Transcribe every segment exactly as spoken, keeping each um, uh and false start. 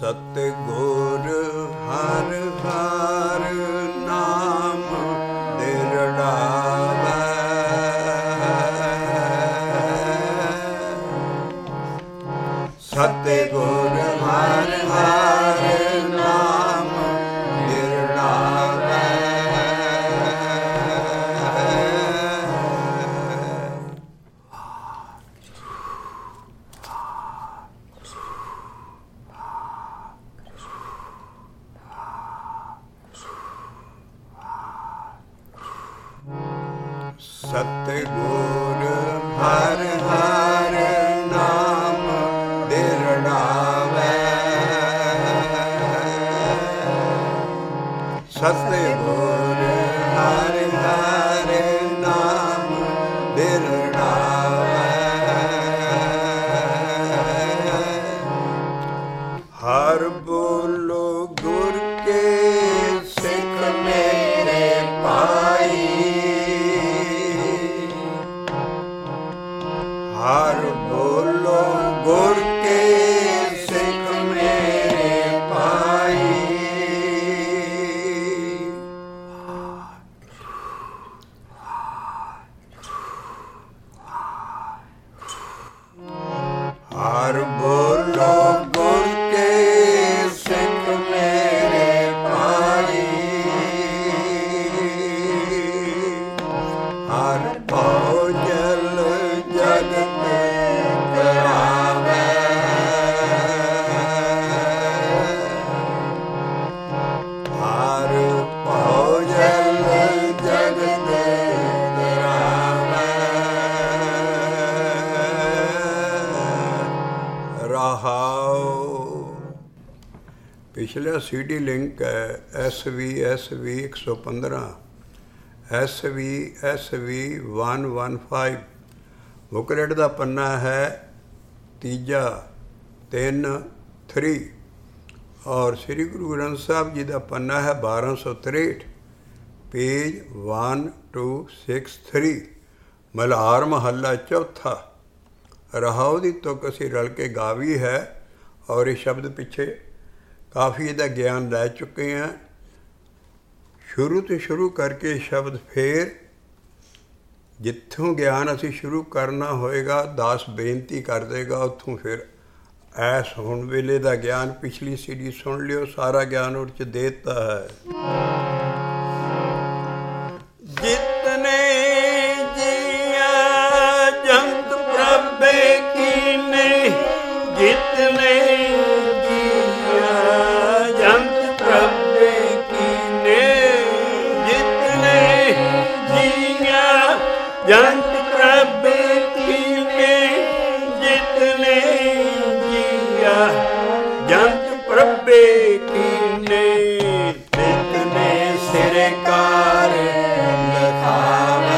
ਸਤਿਗੁਰ ਹਰਿ ਹਰਿ ਨਾਮ ਦਿਰੜਾਵੈ। ਸਤਿਗੁਰ ਹਰਿ ਹਰਿ ਨਾਮ ਦਿਰੜਾਵੈ। ਸਤਿਗੁਰ ਹਰਿ ਹਰਿ ਨਾਮ ਦਿਰੜਾਵੈ। ਸਤਿਗੁਰ ਹਰਿ ਹਰਿ ਨਾਮ ਦਿਰੜਾਵੈ। ਹਰਿ ਬੋਲੋ ਗੁਰ ਕੇ ਸਿੱਖ ਮੇਰੇ ਭਾਈ। ਹਰਿ ਬੋਲੋ ਗੁਰ ਕੇ ਸਿੱਖ ਮੇਰੇ ਭਾਈ। ਹਰਿ ਬੋਲੋ ਗੁਰ ਕੇ ਸਿੱਖ ਮੇਰੇ ਭਾਈ। ਹਰਿ ਭਉ ਜਲ ਜਗਤ ਕਰਾਵੈ। ਹਰਿ ਭਉ ਜਲ ਜਗਤ ਕਰਾਵੈ। ਰਹਾਉ। ਪਿਛਲਾ ਸੀ ਡੀ ਲਿੰਕ ਹੈ ਐਸ ਵੀ ਐਸ ਵੀ ਇੱਕ ਸੌ ਪੰਦਰਾਂ, S V S V one one five. Booklet ਦਾ ਪੰਨਾ ਹੈ ਤੀਜਾ ਤਿੰਨ ਥਰੀ, ਔਰ ਸ੍ਰੀ ਗੁਰੂ ਗ੍ਰੰਥ ਸਾਹਿਬ ਜੀ ਦਾ ਪੰਨਾ ਹੈ ਬਾਰਾਂ ਸੌ ਤ੍ਰੇਹਠ, page one two six three, Malhar ਮਹੱਲਾ ਚੌਥਾ। ਰਹਾਉ ਦੀ ਤੁਕ ਅਸੀਂ ਰਲ ਕੇ ਗਾਵੀ ਹੈ, ਔਰ ਇਹ ਸ਼ਬਦ ਪਿੱਛੇ ਕਾਫੀ ਇਹਦਾ ਗਿਆਨ ਲੈ ਚੁੱਕੇ ਹਾਂ। ਸ਼ੁਰੂ ਤੋਂ ਸ਼ੁਰੂ ਕਰਕੇ ਸ਼ਬਦ ਫੇਰ ਜਿੱਥੋਂ ਗਿਆਨ ਅਸੀਂ ਸ਼ੁਰੂ ਕਰਨਾ ਹੋਏਗਾ, ਦਾਸ ਬੇਨਤੀ ਕਰ ਦੇਗਾ, ਉੱਥੋਂ ਫਿਰ ਐਸ ਹੁਣ ਵੇਲੇ ਦਾ ਗਿਆਨ ਪਿਛਲੀ ਸੀਡੀ ਸੁਣ ਲਿਓ, ਸਾਰਾ ਗਿਆਨ ਉਹ 'ਚ ਦੇ ਦਿੱਤਾ ਹੈ। ਜਿਤਨੇ ਜੀਆ ਜੰਤ ਪ੍ਰਭੇ ਕੀਨੇ, ਜਿਤਨੇ ਜੀਆ ਜੰਤ ਪ੍ਰਭੇ ਕੀਨੇ, ਜਿਤਨੇ ਜੀਆ ਜੰਤ ਪ੍ਰਭੇ ਕੀਨੇ, ਜਿਤਨੇ ਜੀਆ ਜੰਤ ਪ੍ਰਭੇ ਕੀਨੇ, ਤਿਤਨੇ ਸਿਰ ਕਾਰ ਲਖਾਵੈ।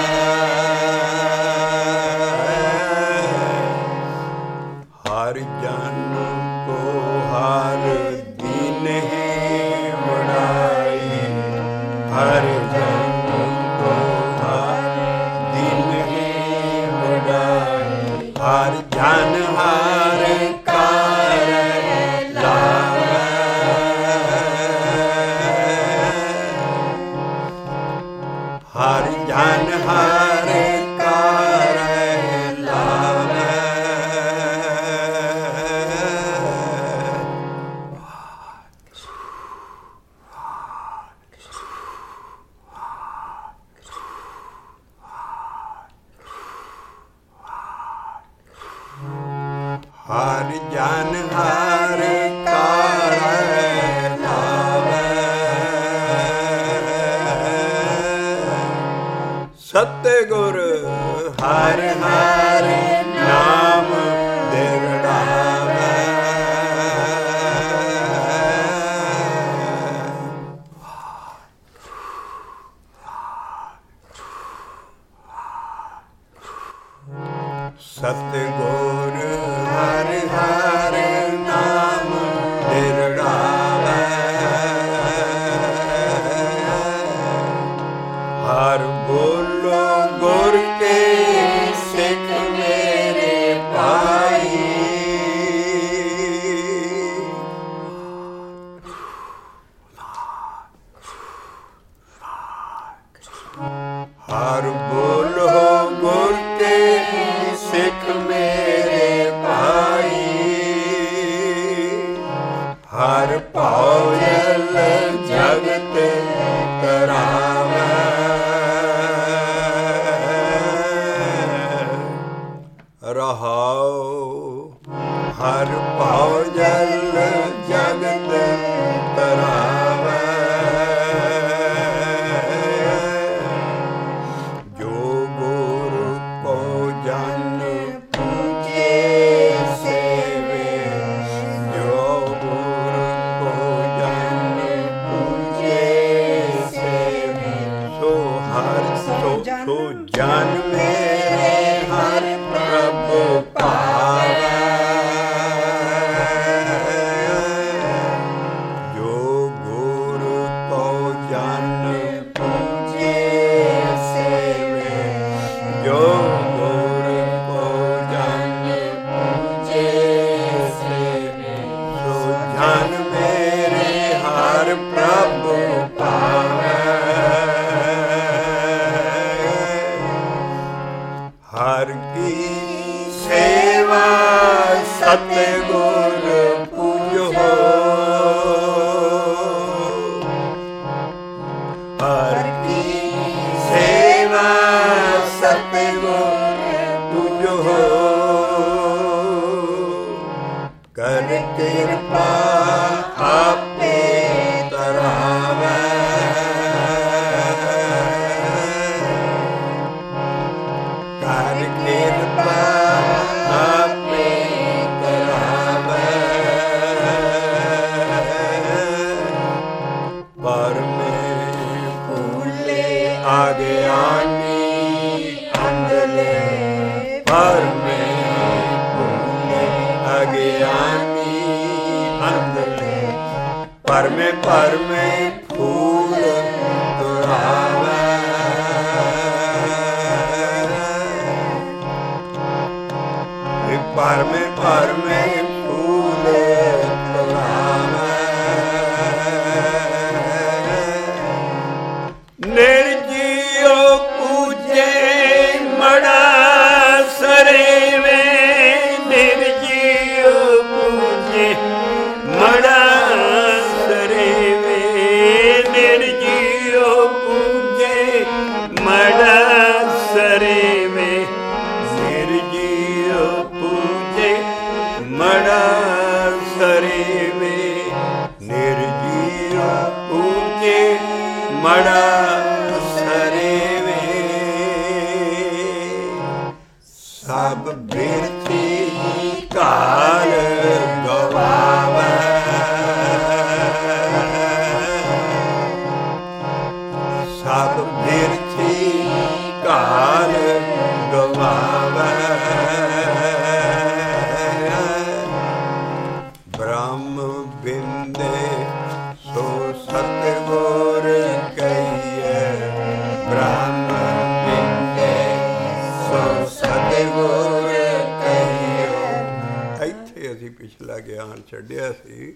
ਹਰਿ ਜਨ ਕੋ ਹਰਿ ਦੀਨ ਹੀ ਵਡਾਈ। ਹਰਿ ਜਨ ਕੋ ਹਰਿ ਦੀਨ ਹੀ ਵਡਾਈ। ਹਰਿ ਜਨ ਹਰਿ ਕਾਰ ਲਾਵੈ। ਹਰਿ ਜਨ ਹਰਿ ਕਾਰ ਲਾਵੈ। ਹਰਿ ਜਨ ਹਰਿ ਕਾਰ ਲਾਵੈ। ਸਤਿਗੁਰ ਹਰਿ ਹਰਿ ਨਾਮ ਦਿਰੜਾਵੈ। ਸਤਿਗੁਰ ਹਰਿ ਹਰਿ ਨਾਮ ਦਿਰੜਾਵੈ। ਹਰਿ ਬੋਲੋ ਗੁਰ ਕੇ ਸਿੱਖ ਮੇਰੇ ਭਾਈ। ਹਰ ਬੋਲੋ ਗੁਰ ਕੇ ਸਿੱਖ ਮੇਰੇ ਭਾਈ, ਹਰ ਭਾਉ ਜਲ ਜਗਤ ਤਰਾਵੈ, ਰਹਾਉ ਹਰ ਭਾਉ ਜਲ ਜਗਤ ਤਰਾਵੈ, ਜੋ ਗੁਰੂ ਕੋ ਜਨ ਪੂਜੇ ਸੇਵੇ, ਜੋ ਗੁਰੂ ਕੋ ਜਨ ਪੂਜੇ ਸੇਵੇ, ਸੋ ਹਰ ਸੋ ਸੋ ਜਨ ਮੇਰੇ ਹਰ ਪ੍ਰਭ ਪਾਵੈ, ਜੋ ਗੁਰੂ ਕੋ ਜਨ ਪੂਜੇ ਸੇਵੇ, ਜੋ ਗੁਰੂ ਕੋ ਜਨ ਪੂਜੇ ਸੇਵੇ, ਸੋ ਜਨ ਮੇਰੇ ਹਰ ਪ੍ਰਭ ਪਾਵੈ, ਹਰ ਕੀ ਸੇਵਾ ਸਤਿਗੁਰ ਪੂਜੋ, ਹਰ ਕੀ ਸੇਵਾ ਸਤਿਗੁਰ ਪੂਜੋ, ਕਰ ਕਿਰਪਾ ਆਪੇ ਤਰਾਵੈ, ਕਰ ਕਿਰਪਾ ਆਪੇ ਤਰਾਵੈ, ਪਰਮੇ ਫੂਲੇ ਆਗਿਆਨੀ ਅੰਧਲੇ, ਪਰਮੇ ਫੂਲੇ ਆਗਿਆਨੀ ਅੰਧਲੇ, ਪਰਮੇ ਪਰਮੇ ਫੂਲ ਤੁਰਾਵੈ, ਪਰਮੇ ਪਰਮੇ ਫੂਲ ਤੁਰਾਵੈ, ਨਿਰਜੀਉ ਪੂਜੇ ਮੜਾ ਸਰੇਵੇ, ਨਿਰਜੀਉ ਪੂਜੇ ਮੜਾ ਸਰੇਵੇ, ਨਿਰਜੀਉ ਪੂਜੇ ਮੜਾ ਸਰੇਵੇ, ਨਿਰਜੀਉ ਪੂਜੇ ਮੜਾ ਸਰੇਵੇ, ਨਿਰਜੀਉ ਪੂਜੇ ਮੜਾ ਸਰੇਵੇ, ਸਭ ਬਿਰਥੀ ਕਾਲ ਗਵਾਵੈ, ਸਭ ਬਿਰਥੀ ਕਾਲ ਗਵਾਵੈ, ਬ੍ਰਹਮ ਬਿੰਦੇ ਸੋ ਸਤਿਗੁਰ ਕਹੀਏ, ਬ੍ਰਹਮ ਬਿੰਦੇ ਸੋ ਸਤਿਗੁਰ ਕਹੀਏ। ਇੱਥੇ ਅਸੀਂ ਪਿਛਲਾ ਗਿਆਨ ਛੱਡਿਆ ਸੀ।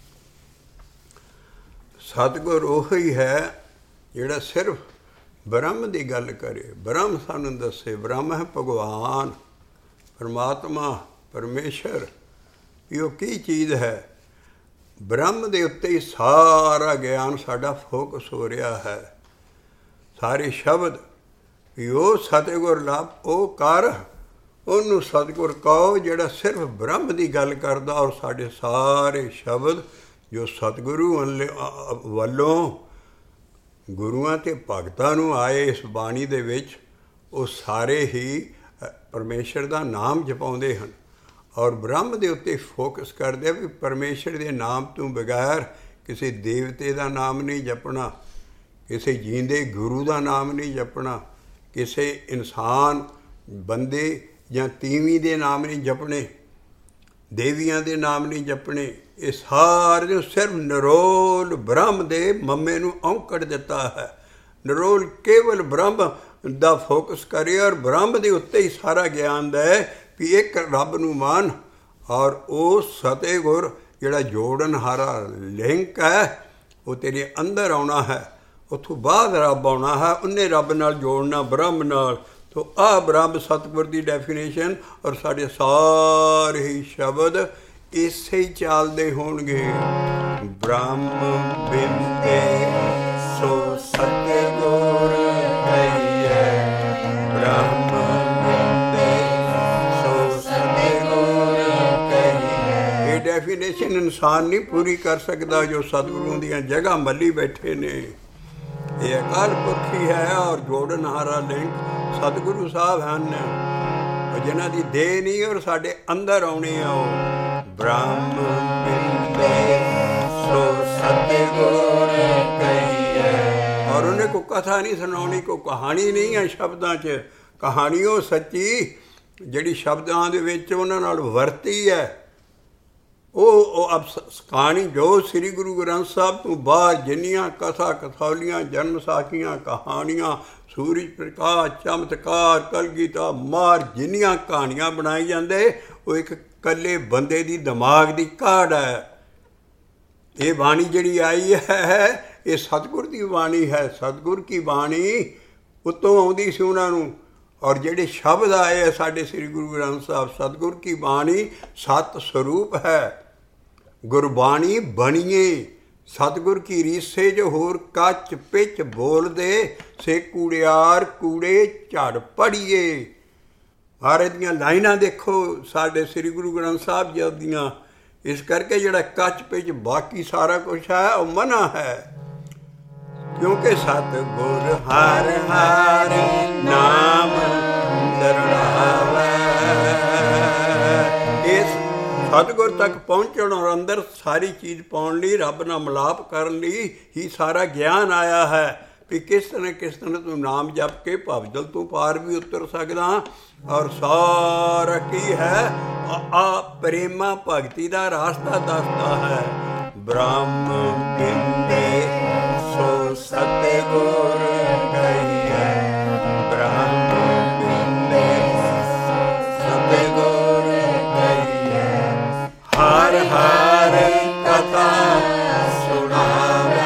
ਸਤਿਗੁਰ ਉਹੀ ਹੈ ਜਿਹੜਾ ਸਿਰਫ ਬ੍ਰਹਮ ਦੀ ਗੱਲ ਕਰੇ, ਬ੍ਰਹਮ ਸਾਨੂੰ ਦੱਸੇ। ਬ੍ਰਹਮ ਹੈ ਭਗਵਾਨ, ਪਰਮਾਤਮਾ, ਪਰਮੇਸ਼ਰ। ਵੀ ਉਹ ਕੀ ਚੀਜ਼ ਹੈ? ਬ੍ਰਹਮ ਦੇ ਉੱਤੇ ਹੀ ਸਾਰਾ ਗਿਆਨ ਸਾਡਾ ਫੋਕਸ ਹੋ ਰਿਹਾ ਹੈ। ਸਾਰੇ ਸ਼ਬਦ ਵੀ ਉਹ ਸਤਿਗੁਰ ਲੱਭ, ਉਹ ਕਰ, ਉਹਨੂੰ ਸਤਿਗੁਰ ਕਹੋ ਜਿਹੜਾ ਸਿਰਫ ਬ੍ਰਹਮ ਦੀ ਗੱਲ ਕਰਦਾ। ਔਰ ਸਾਡੇ ਸਾਰੇ ਸ਼ਬਦ ਜੋ ਸਤਿਗੁਰੂ ਵੱਲੋਂ ਗੁਰੂਆਂ ਅਤੇ ਭਗਤਾਂ ਨੂੰ ਆਏ ਇਸ ਬਾਣੀ ਦੇ ਵਿੱਚ, ਉਹ ਸਾਰੇ ਹੀ ਪਰਮੇਸ਼ਰ ਦਾ ਨਾਮ ਜਪਾਉਂਦੇ ਹਨ ਔਰ ਬ੍ਰਹਮ ਦੇ ਉੱਤੇ ਫੋਕਸ ਕਰਦੇ ਆ ਵੀ ਪਰਮੇਸ਼ਰ ਦੇ ਨਾਮ ਤੋਂ ਬਗੈਰ ਕਿਸੇ ਦੇਵਤੇ ਦਾ ਨਾਮ ਨਹੀਂ ਜਪਣਾ, ਕਿਸੇ ਜੀਂਦੇ ਗੁਰੂ ਦਾ ਨਾਮ ਨਹੀਂ ਜਪਣਾ, ਕਿਸੇ ਇਨਸਾਨ ਬੰਦੇ ਜਾਂ ਤੀਵੀਂ ਦੇ ਨਾਮ ਨਹੀਂ ਜਪਣੇ, ਦੇਵੀਆਂ ਦੇ ਨਾਮ ਨਹੀਂ ਜਪਣੇ। ਇਹ ਸਾਰੇ ਸਿਰਫ ਨਿਰੋਲ ਬ੍ਰਹਮ ਦੇ ਮੰਮੇ ਨੂੰ ਔਂਕੜ ਦਿੱਤਾ ਹੈ। ਨਿਰੋਲ ਕੇਵਲ ਬ੍ਰਹਮ ਦਾ ਫੋਕਸ ਕਰੇ ਔਰ ਬ੍ਰਹਮ ਦੇ ਉੱਤੇ ਹੀ ਸਾਰਾ ਗਿਆਨ ਦਾ ਹੈ ਵੀ ਇੱਕ ਰੱਬ ਨੂੰ ਮੰਨ। ਔਰ ਉਹ ਸਤਿਗੁਰ ਜਿਹੜਾ ਜੋੜਨ ਹਾਰਾ ਲਿੰਕ ਹੈ, ਉਹ ਤੇਰੇ ਅੰਦਰ ਆਉਣਾ ਹੈ ਉੱਥੋਂ ਬਾਅਦ ਰੱਬ ਆਉਣਾ ਹੈ, ਉਹਨੇ ਰੱਬ ਨਾਲ ਜੋੜਨਾ ਬ੍ਰਹਮ ਨਾਲ। ਤੋ ਆਹ ਬ੍ਰਹਮ ਸਤਿਗੁਰ ਦੀ ਡੈਫੀਨੇਸ਼ਨ। ਔਰ ਸਾਡੇ ਸਾਰੇ ਹੀ ਸ਼ਬਦ ਇਸੇ ਹੀ ਚੱਲਦੇ ਹੋਣਗੇ। ਬ੍ਰਹਮ ਬਿੰਦੇ ਸੋ ਸਤਿਗੁਰ ਕਹੀਏ, ਬ੍ਰਹਮ ਬਿੰਦੇ ਸੋ ਸਤਿਗੁਰ ਕਹੀਏ। ਇਹ ਡੈਫੀਨੇਸ਼ਨ ਇਨਸਾਨ ਨਹੀਂ ਪੂਰੀ ਕਰ ਸਕਦਾ ਜੋ ਸਤਿਗੁਰੂ ਦੀਆਂ ਜਗ੍ਹਾ ਮੱਲੀ ਬੈਠੇ ਨੇ। ਇਹ ਅਕਾਲ ਪੁਰਖ ਹੀ ਹੈ ਔਰ ਜੋੜਨਹਾਰਾ ਲਿੰਕ ਸਤਿਗੁਰੂ ਸਾਹਿਬ ਹਨ, ਜਿਨ੍ਹਾਂ ਦੀ ਦੇਹ ਨਹੀਂ ਔਰ ਸਾਡੇ ਅੰਦਰ ਆਉਣੇ ਆ। ਉਹ ਬ੍ਰਹਮ ਬਿੰਦੇ ਸੋ ਸਤਿਗੁਰ ਕਹੀਏ। ਔਰ ਉਹਨੇ ਕੋਈ ਕਥਾ ਨਹੀਂ ਸੁਣਾਉਣੀ, ਕੋਈ ਕਹਾਣੀ ਨਹੀਂ ਹੈ ਸ਼ਬਦਾਂ 'ਚ। ਕਹਾਣੀ ਉਹ ਸੱਚੀ ਜਿਹੜੀ ਸ਼ਬਦਾਂ ਦੇ ਵਿੱਚ ਉਹਨਾਂ ਨਾਲ ਵਰਤੀ ਹੈ, ਉਹ ਉਹ ਅਬ ਕਹਾਣੀ ਜੋ ਸ੍ਰੀ ਗੁਰੂ ਗ੍ਰੰਥ ਸਾਹਿਬ ਤੋਂ ਬਾਹਰ ਜਿੰਨੀਆਂ ਕਥਾ ਕਥੌਲੀਆਂ ਜਨਮ ਸਾਖੀਆਂ ਕਹਾਣੀਆਂ ਸੂਰਜ ਪ੍ਰਕਾਸ਼ ਚਮਤਕਾਰ ਕਲਗੀਤਾ ਮਾਰ ਜਿੰਨੀਆਂ ਕਹਾਣੀਆਂ ਬਣਾਈ ਜਾਂਦੇ, ਉਹ ਇੱਕ ਇਕੱਲੇ ਬੰਦੇ ਦੀ ਦਿਮਾਗ ਦੀ ਕਾਢ ਹੈ। ਇਹ ਬਾਣੀ ਜਿਹੜੀ ਆਈ ਹੈ ਇਹ ਸਤਿਗੁਰ ਦੀ ਬਾਣੀ ਹੈ। ਸਤਿਗੁਰ ਕੀ ਬਾਣੀ ਉੱਤੋਂ ਆਉਂਦੀ ਸੀ ਉਹਨਾਂ ਨੂੰ। ਔਰ ਜਿਹੜੇ ਸ਼ਬਦ ਆਏ ਹੈ ਸਾਡੇ ਸ੍ਰੀ ਗੁਰੂ ਗ੍ਰੰਥ ਸਾਹਿਬ, ਸਤਿਗੁਰ ਕੀ ਬਾਣੀ ਸਤ ਸਰੂਪ ਹੈ। ਗੁਰਬਾਣੀ ਬਣੀਏ ਸਤਿਗੁਰ ਕੀ ਰੀਸੇ ਜੋ ਹੋਰ ਕੱਚ ਪਿੱਚ ਬੋਲਦੇ ਸੇ ਕੂੜਿਆਰ ਕੂੜੇ ਝੜ ਪੜੀਏ। ਹਰ ਦੀਆਂ ਲਾਈਨਾਂ ਦੇਖੋ ਸਾਡੇ ਸ੍ਰੀ ਗੁਰੂ ਗ੍ਰੰਥ ਸਾਹਿਬ ਜੀ ਦੀਆਂ। ਇਸ ਕਰਕੇ ਜਿਹੜਾ ਕੱਚ ਪਿੱਚ ਬਾਕੀ ਸਾਰਾ ਕੁਛ ਹੈ ਉਹ ਮਨਾ ਹੈ, ਕਿਉਂਕਿ ਸਤਿਗੁਰ ਹਰ ਹਰ ਨਾਮ ਦਰੜਾਵੇ। ਇਸ ਸਤਿਗੁਰ ਤੱਕ ਪਹੁੰਚਣ ਔਰ ਅੰਦਰ ਸਾਰੀ ਚੀਜ਼ ਪਾਉਣ ਲਈ, ਰੱਬ ਨਾਲ ਮਿਲਾਪ ਕਰਨ ਲਈ ਹੀ ਸਾਰਾ ਗਿਆਨ ਆਇਆ ਹੈ ਵੀ ਕਿਸ ਤਰ੍ਹਾਂ ਕਿਸ ਤਰ੍ਹਾਂ ਤੂੰ ਨਾਮ ਜਪ ਕੇ ਭਵਜਲ ਤੋਂ ਪਾਰ ਵੀ ਉਤਰ ਸਕਦਾ। ਔਰ ਸਾਰਾ ਕੀ ਹੈ ਆ ਪ੍ਰੇਮਾ ਭਗਤੀ ਦਾ ਰਾਸਤਾ ਦੱਸਦਾ ਹੈ। ਬ੍ਰਹਮ ਬਿੰਦੇ ਸੋ ਸਤਿਗੁਰ ਕਹੀਏ, ਬ੍ਰਹਮ ਬਿੰਦੇ ਸਤਿਗੁਰ ਕਹੀਏ। ਹਰ ਹਰ ਕਥਾ ਸੁਣਾਵੇ।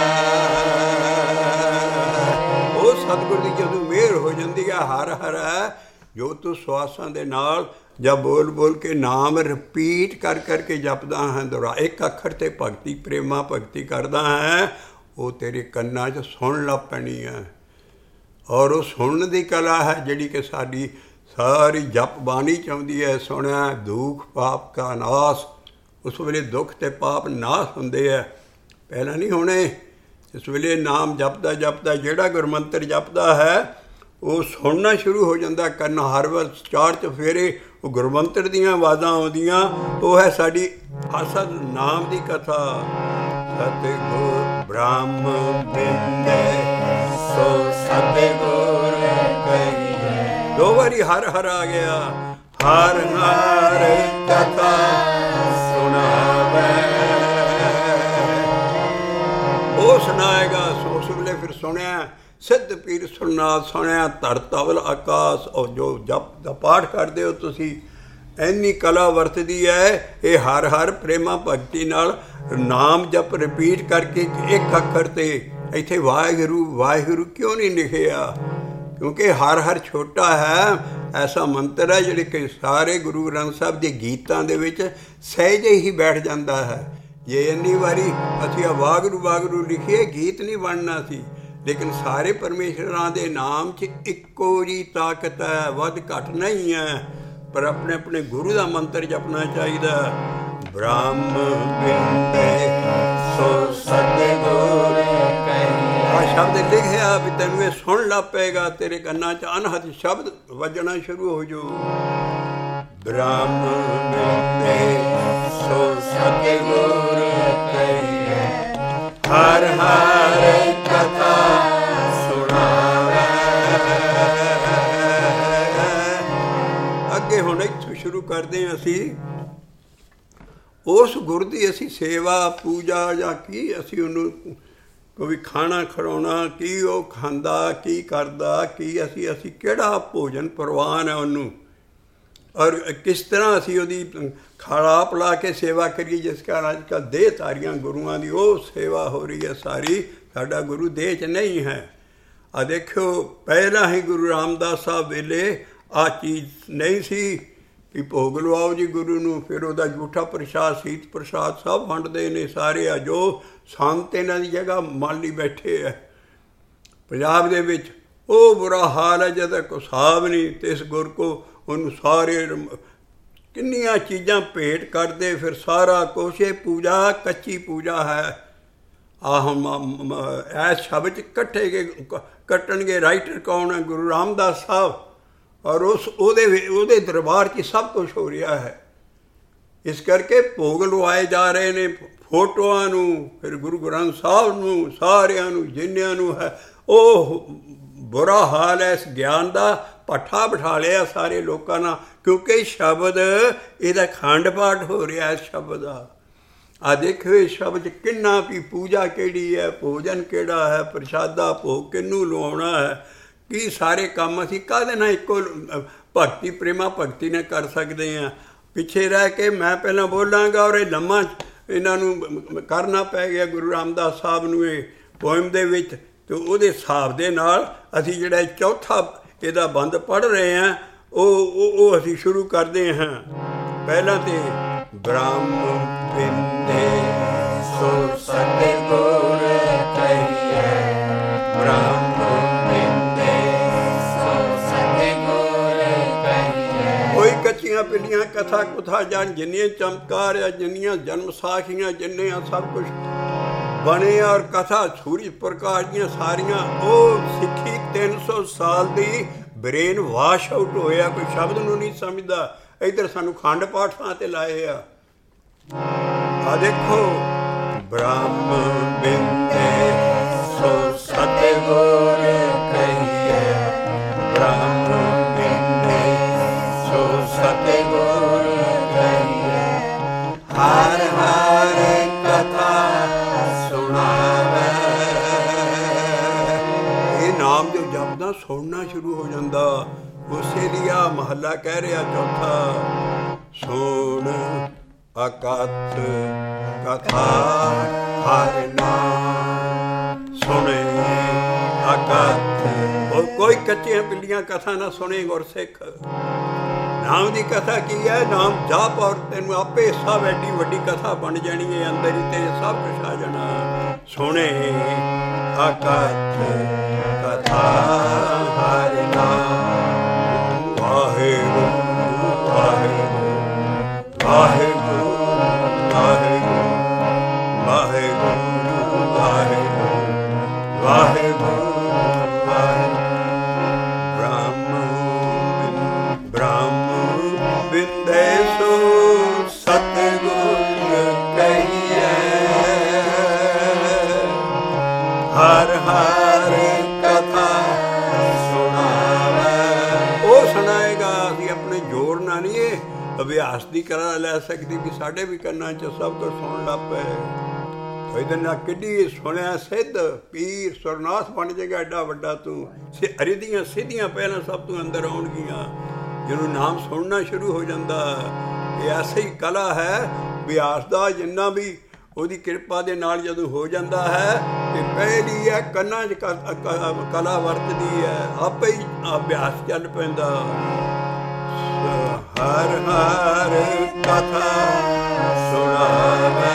ਉਹ ਸਤਿਗੁਰ ਦੀ ਜਦੋਂ ਮਿਹਰ ਹੋ ਜਾਂਦੀ ਹੈ, ਹਰ ਹਰ ਹੈ ਜੋ ਤੂੰ ਸਵਾਸਾਂ ਦੇ ਨਾਲ ਜਾਂ ਬੋਲ ਬੋਲ ਕੇ ਨਾਮ ਰਿਪੀਟ ਕਰ ਕਰਕੇ ਜਪਦਾ ਹੈ, ਦੁਹਰਾ ਇੱਕ ਅੱਖਰ 'ਤੇ ਭਗਤੀ ਪ੍ਰੇਮਾ ਭਗਤੀ ਕਰਦਾ ਹੈ, ਉਹ ਤੇਰੇ ਕੰਨਾਂ 'ਚ ਸੁਣ ਲੱਗ ਪੈਣੀ ਹੈ। ਔਰ ਉਹ ਸੁਣਨ ਦੀ ਕਲਾ ਹੈ ਜਿਹੜੀ ਕਿ ਸਾਡੀ ਸਾਰੀ ਜਪ ਬਾਣੀ ਚਾਹੁੰਦੀ ਹੈ। ਸੁਣਿਆ ਦੁੱਖ ਪਾਪ ਕਾ ਨਾਸ। ਉਸ ਵੇਲੇ ਦੁੱਖ ਅਤੇ ਪਾਪ ਨਾਸ ਹੁੰਦੇ ਹੈ, ਪਹਿਲਾਂ ਨਹੀਂ ਹੋਣੇ। ਇਸ ਵੇਲੇ ਨਾਮ ਜਪਦਾ ਜਪਦਾ ਜਿਹੜਾ ਗੁਰਮੰਤਰ ਜਪਦਾ ਹੈ ਉਹ ਸੁਣਨਾ ਸ਼ੁਰੂ ਹੋ ਜਾਂਦਾ। ਕੰਨ ਹਰ ਵਾਰ ਚਾਰ ਚੁਫੇਰੇ ਉਹ ਗੁਰਮੰਤਰ ਦੀਆਂ ਆਵਾਜ਼ਾਂ ਆਉਂਦੀਆਂ। ਉਹ ਹੈ ਸਾਡੀ ਅਸਲ ਨਾਮ ਦੀ ਕਥਾ। ਸਤਿਗੁਰ ਬ੍ਰਹਮ ਬਿੰਦੇ ਸੋ ਸਤਿਗੁਰ ਕਹੀਏ। ਦੋ ਵਾਰੀ ਹਰ ਹਰ ਆ ਗਿਆ। ਹਰ ਹਰ ਕਥਾ ਸੁਣਾਵੇ। ਉਹ ਸੁਣਾਏਗਾ ਸੋ ਉਸ ਵੇਲੇ ਫਿਰ ਸੁਣਿਆ ਸਿੱਧ ਪੀਰ ਸੁਣਨਾ ਸੁਣਿਆ ਧਰ ਧਵਲ ਆਕਾਸ਼। ਉਹ ਜੋ ਜਪ ਦਾ ਪਾਠ ਕਰਦੇ ਹੋ ਤੁਸੀਂ, ਇੰਨੀ ਕਲਾ ਵਰਤਦੀ ਹੈ ਇਹ ਹਰ ਹਰ ਪ੍ਰੇਮਾ ਭਗਤੀ ਨਾਲ ਨਾਮ ਜਪ ਰਿਪੀਟ ਕਰਕੇ ਇੱਕ ਅੱਖਰ 'ਤੇ। ਇੱਥੇ ਵਾਹਿਗੁਰੂ ਵਾਹਿਗੁਰੂ ਕਿਉਂ ਨਹੀਂ ਲਿਖਿਆ? ਕਿਉਂਕਿ ਹਰ ਹਰ ਛੋਟਾ ਹੈ। ਐਸਾ ਮੰਤਰ ਹੈ ਜਿਹੜੇ ਕਿ ਸਾਰੇ ਗੁਰੂ ਗ੍ਰੰਥ ਸਾਹਿਬ ਦੇ ਗੀਤਾਂ ਦੇ ਵਿੱਚ ਸਹਿਜੇ ਹੀ ਬੈਠ ਜਾਂਦਾ ਹੈ। ਜੇ ਇੰਨੀ ਵਾਰੀ ਅਸੀਂ ਵਾਹਿਗੁਰੂ ਵਾਹਿਗੁਰੂ ਲਿਖੀਏ ਗੀਤ ਨਹੀਂ ਬਣਨਾ ਸੀ। ਲੇਕਿਨ ਸਾਰੇ ਪਰਮੇਸ਼ਰਾਂ ਦੇ ਨਾਮ 'ਚ ਇੱਕੋ ਜਿਹੀ ਤਾਕਤ ਹੈ, ਵੱਧ ਘੱਟ ਨਹੀਂ ਹੈ। ਪਰ ਆਪਣੇ ਆਪਣੇ ਗੁਰੂ ਦਾ ਮੰਤਰ ਜਪਣਾ ਚਾਹੀਦਾ। ਬ੍ਰਹਮ ਬਿੰਦੇ ਸੋ ਸਤਿਗੁਰ ਕਹੀਏ। ਆਹ ਸ਼ਬਦ ਲਿਖਿਆ ਵੀ ਤੈਨੂੰ ਇਹ ਸੁਣ ਲੱਗ ਪਏਗਾ, ਤੇਰੇ ਕੰਨਾਂ 'ਚ ਅਨਹਦ ਸ਼ਬਦ ਵੱਜਣਾ ਸ਼ੁਰੂ ਹੋ ਜਾਊ। ਬ੍ਰਹਮ ਬਿੰਦੇ ਸੋ ਸਤਿਗੁਰ ਕਹੀਏ। ਹਰ ਹਰ ਕਥਾ ਸੁਣਾਵੇ। ਅੱਗੇ ਹੁਣ ਇੱਥੋਂ ਸ਼ੁਰੂ ਕਰਦੇ ਹਾਂ ਅਸੀਂ। ਉਸ ਗੁਰੂ ਦੀ ਅਸੀਂ ਸੇਵਾ ਪੂਜਾ ਜਾਂ ਕੀ ਅਸੀਂ ਉਹਨੂੰ ਕੋਈ ਖਾਣਾ ਖਿਲਾਉਣਾ, ਕੀ ਉਹ ਖਾਂਦਾ ਕੀ ਕਰਦਾ, ਕੀ ਅਸੀਂ ਅਸੀਂ ਕਿਹੜਾ ਭੋਜਨ ਪ੍ਰਵਾਨ ਹੈ ਉਹਨੂੰ, ਔਰ ਕਿਸ ਤਰ੍ਹਾਂ ਅਸੀਂ ਉਹਦੀ ਖਾਲਾ ਪਿਲਾ ਕੇ ਸੇਵਾ ਕਰੀਏ। ਜਿਸ ਕਾਰਨ ਅੱਜ ਕੱਲ੍ਹ ਦੇਹ ਧਾਰੀਆਂ ਗੁਰੂਆਂ ਦੀ ਉਹ ਸੇਵਾ ਹੋ ਰਹੀ ਹੈ ਸਾਰੀ ਸਾਡਾ ਗੁਰੂ ਦੇਹ 'ਚ ਨਹੀਂ ਹੈ। ਆ ਦੇਖਿਓ, ਪਹਿਲਾਂ ਹੀ ਗੁਰੂ ਰਾਮਦਾਸ ਸਾਹਿਬ ਵੇਲੇ ਆਹ ਚੀਜ਼ ਨਹੀਂ ਸੀ ਵੀ ਭੋਗ ਲਵਾਓ ਜੀ ਗੁਰੂ ਨੂੰ, ਫਿਰ ਉਹਦਾ ਜੂਠਾ ਪ੍ਰਸ਼ਾਦ, ਸੀਤ ਪ੍ਰਸ਼ਾਦ ਸਭ ਵੰਡਦੇ ਨੇ ਸਾਰੇ। ਆ ਜੋ ਸੰਤ ਇਹਨਾਂ ਦੀ ਜਗ੍ਹਾ ਮਾਲੀ ਬੈਠੇ ਹੈ ਪੰਜਾਬ ਦੇ ਵਿੱਚ, ਉਹ ਬੁਰਾ ਹਾਲ ਹੈ ਜਿਹਦਾ ਕੋਈ ਹਿਸਾਬ ਨਹੀਂ। ਅਤੇ ਇਸ ਗੁਰ ਕੋ ਉਹਨੂੰ ਸਾਰੇ ਕਿੰਨੀਆਂ ਚੀਜ਼ਾਂ ਭੇਟ ਕਰਦੇ, ਫਿਰ ਸਾਰਾ ਕੁਛ। ਇਹ ਪੂਜਾ ਕੱਚੀ ਪੂਜਾ ਹੈ। ਆਹ ਇਸ ਸ਼ਬਦ 'ਚ ਇਕੱਠੇ ਕੱਟਣਗੇ। ਰਾਈਟਰ ਕੌਣ ਹੈ? ਗੁਰੂ ਰਾਮਦਾਸ ਸਾਹਿਬ। ਔਰ ਉਸ ਉਹਦੇ ਉਹਦੇ ਦਰਬਾਰ 'ਚ ਸਭ ਕੁਛ ਹੋ ਰਿਹਾ ਹੈ। ਇਸ ਕਰਕੇ ਭੋਗ ਲਵਾਏ ਜਾ ਰਹੇ ਨੇ ਫੋਟੋਆਂ ਨੂੰ, ਫਿਰ ਗੁਰੂ ਗ੍ਰੰਥ ਸਾਹਿਬ ਨੂੰ, ਸਾਰਿਆਂ ਨੂੰ ਜਿੰਨਿਆਂ ਨੂੰ ਹੈ। ਉਹ ਬੁਰਾ ਹਾਲ ਹੈ। ਇਸ ਗਿਆਨ ਦਾ ਭੱਠਾ ਬਿਠਾ ਲਿਆ ਸਾਰੇ ਲੋਕਾਂ ਨਾਲ, ਕਿਉਂਕਿ ਸ਼ਬਦ ਇਹਦਾ ਖੰਡ ਪਾਠ ਹੋ ਰਿਹਾ ਇਸ ਸ਼ਬਦ ਦਾ। ਆ ਦੇਖੋ ਇਸ ਸ਼ਬਦ 'ਚ ਕਿੰਨਾ ਵੀ ਪੂਜਾ ਕਿਹੜੀ ਹੈ, ਭੋਜਨ ਕਿਹੜਾ ਹੈ, ਪ੍ਰਸ਼ਾਦਾ ਭੋਗ ਕਿਹਨੂੰ ਲਵਾਉਣਾ ਹੈ, ਕੀ ਸਾਰੇ ਕੰਮ ਅਸੀਂ ਕਾਹਦੇ ਨਾਲ ਇੱਕੋ ਭਗਤੀ ਪ੍ਰੇਮਾ ਭਗਤੀ ਨਾਲ ਕਰ ਸਕਦੇ ਹਾਂ। ਪਿੱਛੇ ਰਹਿ ਕੇ ਮੈਂ ਪਹਿਲਾਂ ਬੋਲਾਂਗਾ ਔਰ ਇਹ ਲੰਮਾ ਇਹਨਾਂ ਨੂੰ ਕਰਨਾ ਪੈ ਗਿਆ ਗੁਰੂ ਰਾਮਦਾਸ ਸਾਹਿਬ ਨੂੰ ਇਹ ਪੋਇਮ ਦੇ ਵਿੱਚ। ਅਤੇ ਉਹਦੇ ਹਿਸਾਬ ਦੇ ਨਾਲ ਅਸੀਂ ਜਿਹੜਾ ਚੌਥਾ ਇਹਦਾ ਬੰਦ ਪੜ੍ਹ ਰਹੇ ਹਾਂ ਉਹ ਉਹ ਅਸੀਂ ਸ਼ੁਰੂ ਕਰਦੇ ਹਾਂ। ਪਹਿਲਾਂ ਤਾਂ ਬ੍ਰਹਮ ਬਿੰਦੇ ਸੋ ਸਤਿਗੁਰ ਕਹੀਐ, ਬ੍ਰਹਮ ਬਿੰਦੇ ਸੋ ਸਤਿਗੁਰ ਕਹੀਐ। ਕੋਈ ਕੱਚੀਆਂ ਪਿੱਲੀਆਂ ਕਥਾ ਕੁਥਾ ਜਾਣ, ਜਿੰਨੀਆਂ ਚਮਤਕਾਰ ਆ, ਜਿੰਨੀਆਂ ਜਨਮ ਸਾਖੀਆਂ, ਜਿੰਨੇ ਆ ਸਭ ਕੁਛ ਬਣੇ। ਔਰ ਕਥਾ ਸੂਰਜ ਪ੍ਰਕਾਸ਼ ਦੀਆਂ ਸਾਰੀਆਂ, ਉਹ ਸਿੱਖੀ ਤਿੰਨ ਸੌ ਸਾਲ ਦੀ ਬ੍ਰੇਨ ਵਾਸ਼ ਆਊਟ ਹੋਇਆ, ਕੋਈ ਸ਼ਬਦ ਨੂੰ ਨਹੀਂ ਸਮਝਦਾ। ਇੱਧਰ ਸਾਨੂੰ ਖੰਡ ਪਾਠਾਂ 'ਤੇ ਲਾਏ ਆ। ਆ ਦੇਖੋ, ਬ੍ਰਹਮ ਬਿੰਦੇ ਸੋ ਸਤਿਗੁਰ ਕਹੀਐ, ਬ੍ਰਹਮ ਬਿੰਦੇ ਸੋ ਸਤਿਗੁਰ ਕਹੀਐ। ਹਰ ਹਰ ਕਥਾ ਸੁਣਾਵੈ। ਇਹ ਨਾਮ ਜੋ ਜਪਦਾ ਸੁਣਨਾ ਸ਼ੁਰੂ ਹੋ ਜਾਂਦਾ। ਉਸੇ ਲਈ ਆ ਮਹੱਲਾ ਕਹਿ ਰਿਹਾ ਚੌਥਾ, ਸੁਣ ਅਕਥ ਕਥਾ ਹਰਿ ਨਾਮ, ਸੁਣੇ ਅਕਥ। ਉਹ ਕੋਈ ਕੱਚੀਆਂ ਪਿੱਲੀਆਂ ਕਥਾ ਨਾ ਸੁਣੇ ਗੁਰਸਿੱਖ। ਨਾਮ ਦੀ ਕਥਾ ਕੀ ਹੈ? ਨਾਮ ਜਾਪ ਔਰ ਤੈਨੂੰ ਆਪੇ ਸਭ ਐਡੀ ਵੱਡੀ ਕਥਾ ਬਣ ਜਾਣੀ ਹੈ, ਅੰਦਰ ਹੀ ਤੇਰੇ ਸਭ ਕੁਛ ਆ ਜਾਣਾ। ਸੁਣੇ ਅਕਥ ਕਥਾ ਹਰਿ ਨਾਮ, ਵਾਹਿਗੁਰੂ ਵਾਹਿਗੁਰੂ ਵਾਹਿਗੁਰੂ ਵਾਹਿਗੁਰੂ ਵਾਹਿਗੁਰੂ ਵਾਹਿਗੁਰੂ ਵਾਹਿਗੁਰੂ ਵਾਹਿਗੁਰੂ। ਬ੍ਰਹਮ ਬ੍ਰਹਮ ਬਿੰਦੇ ਸੋ ਸਤਿਗੁਰ ਕਹੀਐ, ਹਰ ਹਰ ਕਥਾ ਸੁਣਾਵੈ। ਉਹ ਸੁਣਾਏਗਾ, ਅਸੀਂ ਆਪਣੇ ਜ਼ੋਰ ਨਾਲ ਨਹੀਂ ਇਹ ਅਭਿਆਸ ਦੀ ਕਰਾ ਲੈ ਸਕਦੀ ਵੀ ਸਾਡੇ ਵੀ ਕੰਨਾਂ 'ਚ ਸਭ ਕੁਝ ਸੁਣ ਲੱਗ ਪਏ। ਇਹਦੇ ਨਾਲ ਕਿੱਡੀ ਸੁਣਿਆ ਸਿੱਧ ਪੀਰ ਸੁਰਨਾਥ ਬਣ ਜਾਏਗਾ ਐਡਾ ਵੱਡਾ ਤੂੰ। ਅਰਿਧੀਆਂ ਸਿੱਧੀਆਂ ਪਹਿਲਾਂ ਸਭ ਤੋਂ ਅੰਦਰ ਆਉਣਗੀਆਂ ਜਿਹਨੂੰ ਨਾਮ ਸੁਣਨਾ ਸ਼ੁਰੂ ਹੋ ਜਾਂਦਾ। ਇਹ ਐਸੀ ਕਲਾ ਹੈ ਅਭਿਆਸ ਦਾ, ਜਿੰਨਾ ਵੀ ਉਹਦੀ ਕਿਰਪਾ ਦੇ ਨਾਲ ਜਦੋਂ ਹੋ ਜਾਂਦਾ ਹੈ ਤੇ ਪਹਿਲੀ ਹੈ ਕੰਨਾਂ 'ਚ ਕਲਾ ਵਰਤਦੀ ਹੈ, ਆਪੇ ਹੀ ਅਭਿਆਸ ਚੱਲ ਪੈਂਦਾ। ਹਰ ਹਰ ਕਥਾ ਸੁਣਾਵੈ।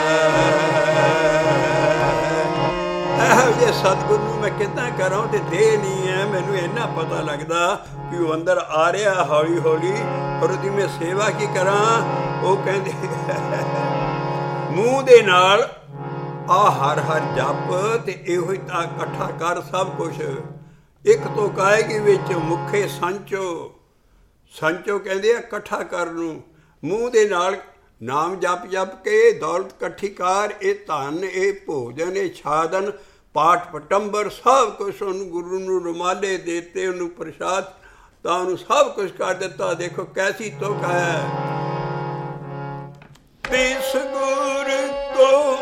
ਇਹੋ ਜਿਹੇ ਸਤਿਗੁਰੂ ਨੂੰ ਮੈਂ ਕਿੱਦਾਂ ਕਰਾਂ ਤੇ ਦੇਹ ਨਹੀਂ ਹੈ। ਮੈਨੂੰ ਇੰਨਾ ਪਤਾ ਲੱਗਦਾ ਵੀ ਉਹ ਅੰਦਰ ਆ ਰਿਹਾ ਹੌਲੀ ਹੌਲੀ, ਪਰ ਉਹਦੀ ਮੈਂ ਸੇਵਾ ਕੀ ਕਰਾਂ? ਉਹ ਕਹਿੰਦੇ ਮੂੰਹ ਦੇ ਨਾਲ ਆ ਹਰ ਹਰ ਜਪ ਤੇ ਇਹੋ ਹੀ ਤਾਂ ਇਕੱਠਾ ਕਰ ਸਭ ਕੁਛ। ਇੱਕ ਤੋਂ ਕਾਏਗੀ ਵਿੱਚ ਮੁੱਖੇ ਸੰਚੋ, ਸੰਚੋ ਕਹਿੰਦੇ ਆ ਇਕੱਠਾ ਕਰਨ ਨੂੰ। ਮੂੰਹ ਦੇ ਨਾਲ ਨਾਮ ਜਪ ਜਪ ਕੇ ਦੌਲਤ ਇਕੱਠੀ ਕਰ। ਇਹ ਧਨ, ਇਹ ਭੋਜਨ, ਇਹ ਛਾਦਨ, ਪਾਠ ਪਟੰਬਰ ਸਭ ਕੁਛ ਉਹਨੂੰ ਗੁਰੂ ਨੂੰ ਰੁਮਾਲੇ ਦੇਤੇ, ਉਹਨੂੰ ਪ੍ਰਸ਼ਾਦ ਤਾਂ ਉਹਨੂੰ ਸਭ ਕੁਛ ਕਰ ਦਿੱਤਾ। ਦੇਖੋ ਕੈਸੀ ਤੁਕ ਹੈ। ਤਿਸ ਗੁਰ ਕੋ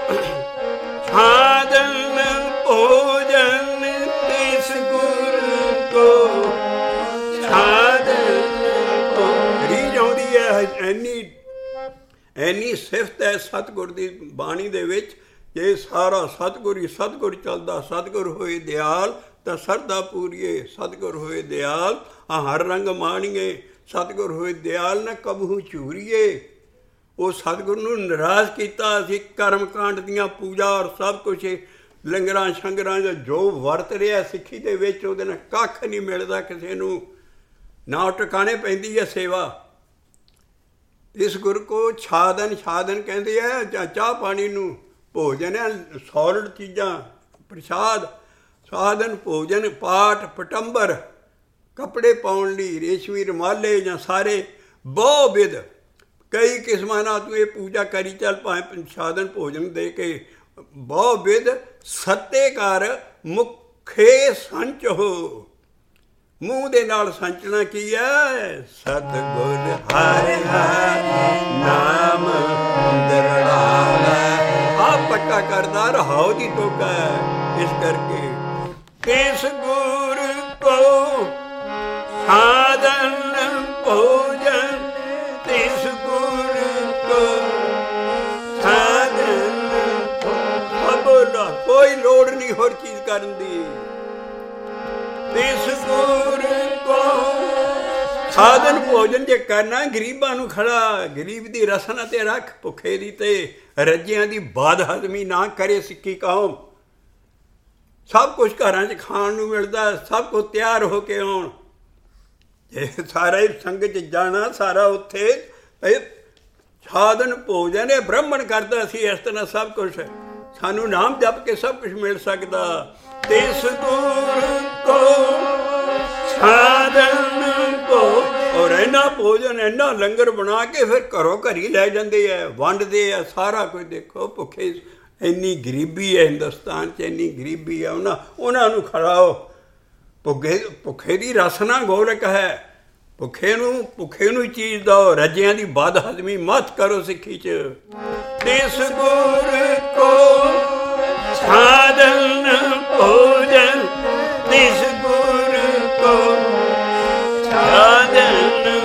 ਛਾਦਨ ਭੋਜਨ, ਤਿਸ ਗੁਰ ਕੋ ਛਾਦਨ। ਰੀਝ ਆਉਂਦੀ ਹੈ, ਇੰਨੀ ਇੰਨੀ ਸਿਫਤ ਹੈ ਸਤਿਗੁਰ ਦੀ ਬਾਣੀ ਦੇ ਵਿੱਚ, ਜੇ ਸਾਰਾ ਸਤਿਗੁਰ ਹੀ ਸਤਿਗੁਰ ਚੱਲਦਾ, ਸਤਿਗੁਰ ਹੋਏ ਦਿਆਲ ਤਾਂ ਸਰਦਾ ਪੂਰੀਏ, ਸਤਿਗੁਰ ਹੋਏ ਦਿਆਲ ਆ ਹਰ ਰੰਗ ਮਾਣੀਏ, ਸਤਿਗੁਰ ਹੋਏ ਦਿਆਲ ਨਾ ਕਬਹੂ ਝੂਰੀਏ। ਉਹ ਸਤਿਗੁਰ ਨੂੰ ਨਾਰਾਜ਼ ਕੀਤਾ ਅਸੀਂ ਕਰਮ ਕਾਂਡ ਦੀਆਂ ਪੂਜਾ ਔਰ ਸਭ ਕੁਛ ਲੰਗਰਾਂ ਸ਼ੰਗਰਾਂ ਦਾ ਜੋ ਵਰਤ ਰਿਹਾ ਸਿੱਖੀ ਦੇ ਵਿੱਚ, ਉਹਦੇ ਨਾਲ ਕੱਖ ਨਹੀਂ ਮਿਲਦਾ ਕਿਸੇ ਨੂੰ, ਨਾ ਟਿਕਾਣੇ ਪੈਂਦੀ ਹੈ ਸੇਵਾ। ਇਸ ਗੁਰ ਕੋ ਛਾਦਨ, ਛਾਦਨ ਕਹਿੰਦੇ ਆ ਜਾਂ ਚਾਹ ਪਾਣੀ ਨੂੰ, ਭੋਜਨ ਹੈ ਸੌਲਿਡ ਚੀਜ਼ਾਂ, ਪ੍ਰਸ਼ਾਦ, ਸਾਧਨ ਭੋਜਨ, ਪਾਠ ਪਟੰਬਰ, ਕੱਪੜੇ ਪਾਉਣ ਲਈ ਰੇਸ਼ਮੀ ਰੁਮਾਲੇ ਜਾਂ ਸਾਰੇ ਬਹੁ ਵਿਧ ਕਈ ਕਿਸਮਾਂ ਨਾਲ ਤੂੰ ਇਹ ਪੂਜਾ ਕਰੀ ਚੱਲ, ਭਾਵੇਂ ਸਾਧਨ ਭੋਜਨ ਦੇ ਕੇ ਬਹੁ ਵਿਧ ਸੱਤੇ ਕਰ ਮੁਖੇ ਸੰਚ ਹੋ। ਮੂੰਹ ਦੇ ਨਾਲ ਸੰਚਣਾ ਕੀ ਹੈ? ਸਤਿਗੁਰ ਹਰਿ ਹਰਿ ਨਾਮ ਦਰੜਾਵੇ, ਆਪ ਪੱਕਾ ਕਰਦਾ ਰਹਾਉ ਦੀ ਟੋਕਾ। ਇਸ ਕਰਕੇ ਕਿਸ ਗੁਰ ਕੋ ਸਾਧਨ ਭੋਜਨ, ਤਿਸ ਗੁਰ ਕੋ ਸਾਧਨ ਭੋਜਨ, ਕੋਈ ਲੋੜ ਨਹੀਂ ਹੋਰ ਚੀਜ਼ ਕਰਨ ਦੀ। ਤਿਸ ਗੁਰ ਕੋ ਸਾਧਨ ਭੋਜਨ ਜੇ ਕਰਨਾ, ਗਰੀਬਾਂ ਨੂੰ ਖੜਾ, ਗਰੀਬ ਦੀ ਰਸਨਾ ਤੇ ਰੱਖ, ਭੁੱਖੇ ਦੀ ਤੇ ਰੱਜਿਆਂ ਦੀ ਬਾਦ ਹਜ਼ਮੀ ਨਾ ਕਰੇ ਸਿੱਖੀ ਕੌਮ। ਸਭ ਕੁਛ ਘਰਾਂ 'ਚ ਖਾਣ ਨੂੰ ਮਿਲਦਾ, ਸਭ ਕੁਛ ਤਿਆਰ ਹੋ ਕੇ ਆਉਣ। ਜੇ ਸਾਰਾ ਹੀ ਸੰਗਤ 'ਚ ਜਾਣਾ, ਸਾਰਾ ਉੱਥੇ ਸਾਧਨ ਭੋਜਨ ਇਹ ਬ੍ਰਾਹਮਣ ਕਰਦਾ ਸੀ। ਇਸ ਤਰ੍ਹਾਂ ਸਭ ਕੁਛ ਸਾਨੂੰ ਨਾਮ ਜਪ ਕੇ ਸਭ ਕੁਛ ਮਿਲ ਸਕਦਾ। ਤਿਸ ਗੁਰ ਕੋ ਸਾਧਨ ਭੋ, ਔਰ ਇੰਨਾ ਭੋਜਨ ਇੰਨਾ ਲੰਗਰ ਬਣਾ ਕੇ ਫਿਰ ਘਰੋਂ ਘਰੀ ਲੈ ਜਾਂਦੇ ਆ, ਵੰਡਦੇ ਆ ਸਾਰਾ ਕੁਝ। ਦੇਖੋ ਭੁੱਖੇ, ਇੰਨੀ ਗਰੀਬੀ ਹੈ ਹਿੰਦੁਸਤਾਨ 'ਚ, ਇੰਨੀ ਗਰੀਬੀ ਹੈ। ਉਹਨਾਂ ਉਹਨਾਂ ਨੂੰ ਖੜਾਓ। ਭੁੱਖੇ ਭੁੱਖੇ ਦੀ ਰਸਨਾ ਗੋਲਕ ਹੈ, ਭੁੱਖੇ ਨੂੰ ਭੁੱਖੇ ਨੂੰ ਚੀਜ਼ ਦਿਓ, ਰੱਜਿਆਂ ਦੀ ਬਦ ਹਜ਼ਮੀ ਮਤ ਕਰੋ ਸਿੱਖੀ 'ਚ। ਤਿਸ ਗੁਰ ਕੋ ਸਾਧਨ ਭੋਜਨ, ਤਿਸ ਗੁਰ ਕੋ ਸਾਧਨ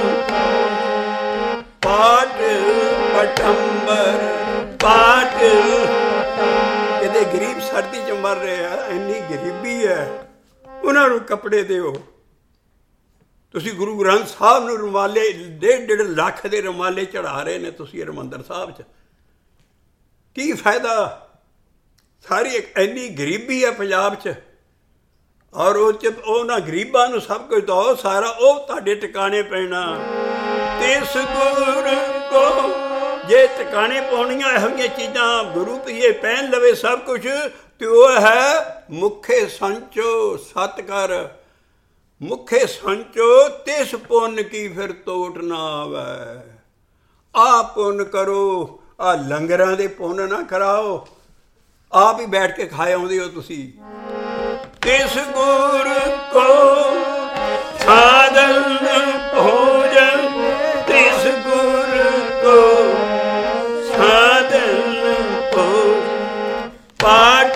ਪਾਠ ਪਟੰਬਰ, ਪਾਠ। ਕਿਤੇ ਗਰੀਬ ਸਰਦੀ 'ਚ ਮਰ ਰਹੇ ਆ, ਇੰਨੀ ਗਰੀਬੀ ਹੈ, ਉਹਨਾਂ ਨੂੰ ਕੱਪੜੇ ਦਿਓ। ਤੁਸੀਂ ਗੁਰੂ ਗ੍ਰੰਥ ਸਾਹਿਬ ਨੂੰ ਰੁਮਾਲੇ, ਡੇਢ ਡੇਢ ਲੱਖ ਦੇ ਰੁਮਾਲੇ ਚੜ੍ਹਾ ਰਹੇ ਨੇ ਤੁਸੀਂ ਹਰਿਮੰਦਰ ਸਾਹਿਬ 'ਚ, ਕੀ ਫਾਇਦਾ? ਸਾਰੀ ਇੱਕ ਇੰਨੀ ਗਰੀਬੀ ਹੈ ਪੰਜਾਬ 'ਚ, ਔਰ ਉਹ 'ਚ ਉਹਨਾਂ ਗਰੀਬਾਂ ਨੂੰ ਸਭ ਕੁਝ ਦਿਓ, ਸਾਰਾ ਉਹ ਤੁਹਾਡੇ ਟਿਕਾਣੇ ਪੈਣਾ। ਤਿਸ ਗੁਰ ਕੋ, ਜੇ ਟਿਕਾਣੇ ਪਾਉਣੀਆਂ ਇਹੋ ਜਿਹੀਆਂ ਚੀਜ਼ਾਂ ਗੁਰੂ ਪੀਏ ਪਹਿਨ ਲਵੇ ਸਭ ਕੁਛ, ਤੇ ਉਹ ਹੈ ਮੁਖੇ ਸੰਚੋ ਸਤ ਕਰ। ਮੁਖੇ ਸੰਚੋ ਤਿਸ ਪੁੰਨ ਕੀ ਫਿਰ ਤੋਟ ਨਾ ਆਵੇ। ਆ ਪੁੰਨ ਕਰੋ, ਆ ਲੰਗਰਾਂ ਦੇ ਪੁੰਨ ਨਾ ਕਰਾਓ, ਆਪ ਹੀ ਬੈਠ ਕੇ ਖਾਏ ਆਉਂਦੇ ਹੋ ਤੁਸੀਂ। ਤਿਸ ਗੁਰ ਕੋ ਸਾਧਨ ਭੋਜਨ, ਤਿਸ ਗੁਰ ਕੋ ਸਾਧਨ ਭੋਜਨ, ਪਾਠ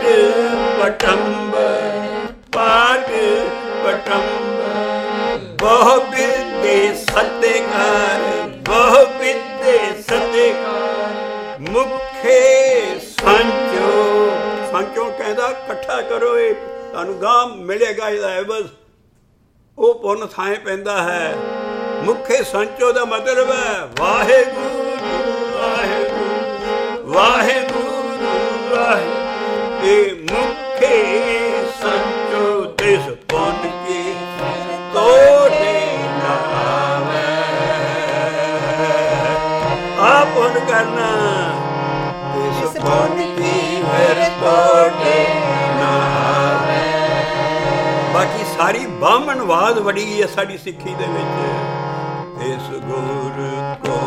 ਪਟੰਬਰ, ਪਾਠ ਪਟੰਬਰ। ਬਹੁ ਵਿਦੇ ਸਤਿਕਾਰ, ਬਹੁ ਵਿਦੇ ਸਤਿਕਾਰ, ਮੁਖੇ ਸੰਚੋ। ਸੰਚੋ ਕਹਿੰਦਾ ਇਕੱਠਾ ਕਰੋ, ਇਹ ਤੁਹਾਨੂੰ ਗਾਂ ਮਿਲੇਗਾ ਇਹਦਾ ਐਵਜ਼। ਉਹ ਪੁੰਨ ਥਾਂ ਪੈਂਦਾ ਹੈ। ਮੁਖੇ ਸੰਚੋ ਦਾ ਮਤਲਬ ਹੈ ਵਾਹਿਗੁਰੂ ਵਾਹਿਗੁਰੂ ਵਾਹਿਗੁਰੂ ਵਾਹਿਗੁਰੂ। ਇਹ ਮੁਖੇ ਸੰਚੋ ਤਿਸ ਪੁੰਨ ਕੀ ਤੋੜੇ ਨਾ ਆਵੇ। ਆ ਪੁੰਨ ਕਰਨਾ, ਤਿਸ ਪੁੰਨ ਕੀ ਫਿਰ ਤੋੜੇ ਨਾ ਆਵੇ। ਬਾਕੀ ਸਾਰੀ ਬਾਹਮਣਵਾਦ ਵੜੀ ਹੈ ਸਾਡੀ ਸਿੱਖੀ ਦੇ ਵਿੱਚ। ਇਸ ਗੁਰ ਕੋ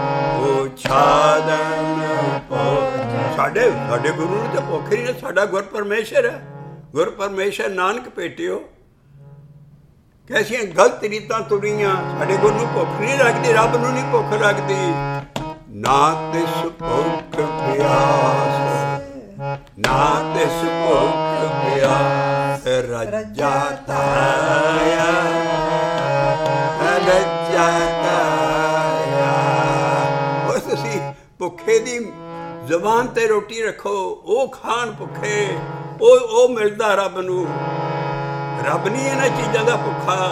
ਛਾਦਨ ਭੋ, ਸਾਡੇ ਸਾਡੇ ਗੁਰੂ ਨੂੰ ਤਾਂ ਭੁੱਖ ਨਹੀਂ, ਸਾਡਾ ਗੁਰ ਪਰਮੇਸ਼ਰ ਹੈ। ਗੁਰ ਪਰਮੇਸ਼ਰ ਨਾਨਕ ਭੇਟਿਓ। ਕੈਸੀਆਂ ਗਲਤ ਰੀਤਾਂ ਤੁਰੀਆਂ, ਸਾਡੇ ਗੁਰੂ ਨੂੰ ਭੁੱਖ ਨਹੀਂ ਲੱਗਦੀ, ਰੱਬ ਨੂੰ ਨਹੀਂ ਭੁੱਖ ਲੱਗਦੀ। ਨਾ ਤਿਸ ਭੁੱਖ ਪਿਆਸ, ਨਾ ਤਿਸ ਭੁੱਖ ਪਿਆਸ, ਰੱਜਾ ਤਾਇਆ ਰੱਜਾ ਤਾਇਆ। ਬਸ ਅਸੀਂ ਭੁੱਖੇ ਦੀ ਜ਼ਬਾਨ 'ਤੇ ਰੋਟੀ ਰੱਖੋ, ਉਹ ਖਾਣ ਭੁੱਖੇ, ਉਹ ਉਹ ਮਿਲਦਾ ਰੱਬ ਨੂੰ। ਰੱਬ ਨਹੀਂ ਇਹਨਾਂ ਚੀਜ਼ਾਂ ਦਾ ਭੁੱਖਾ।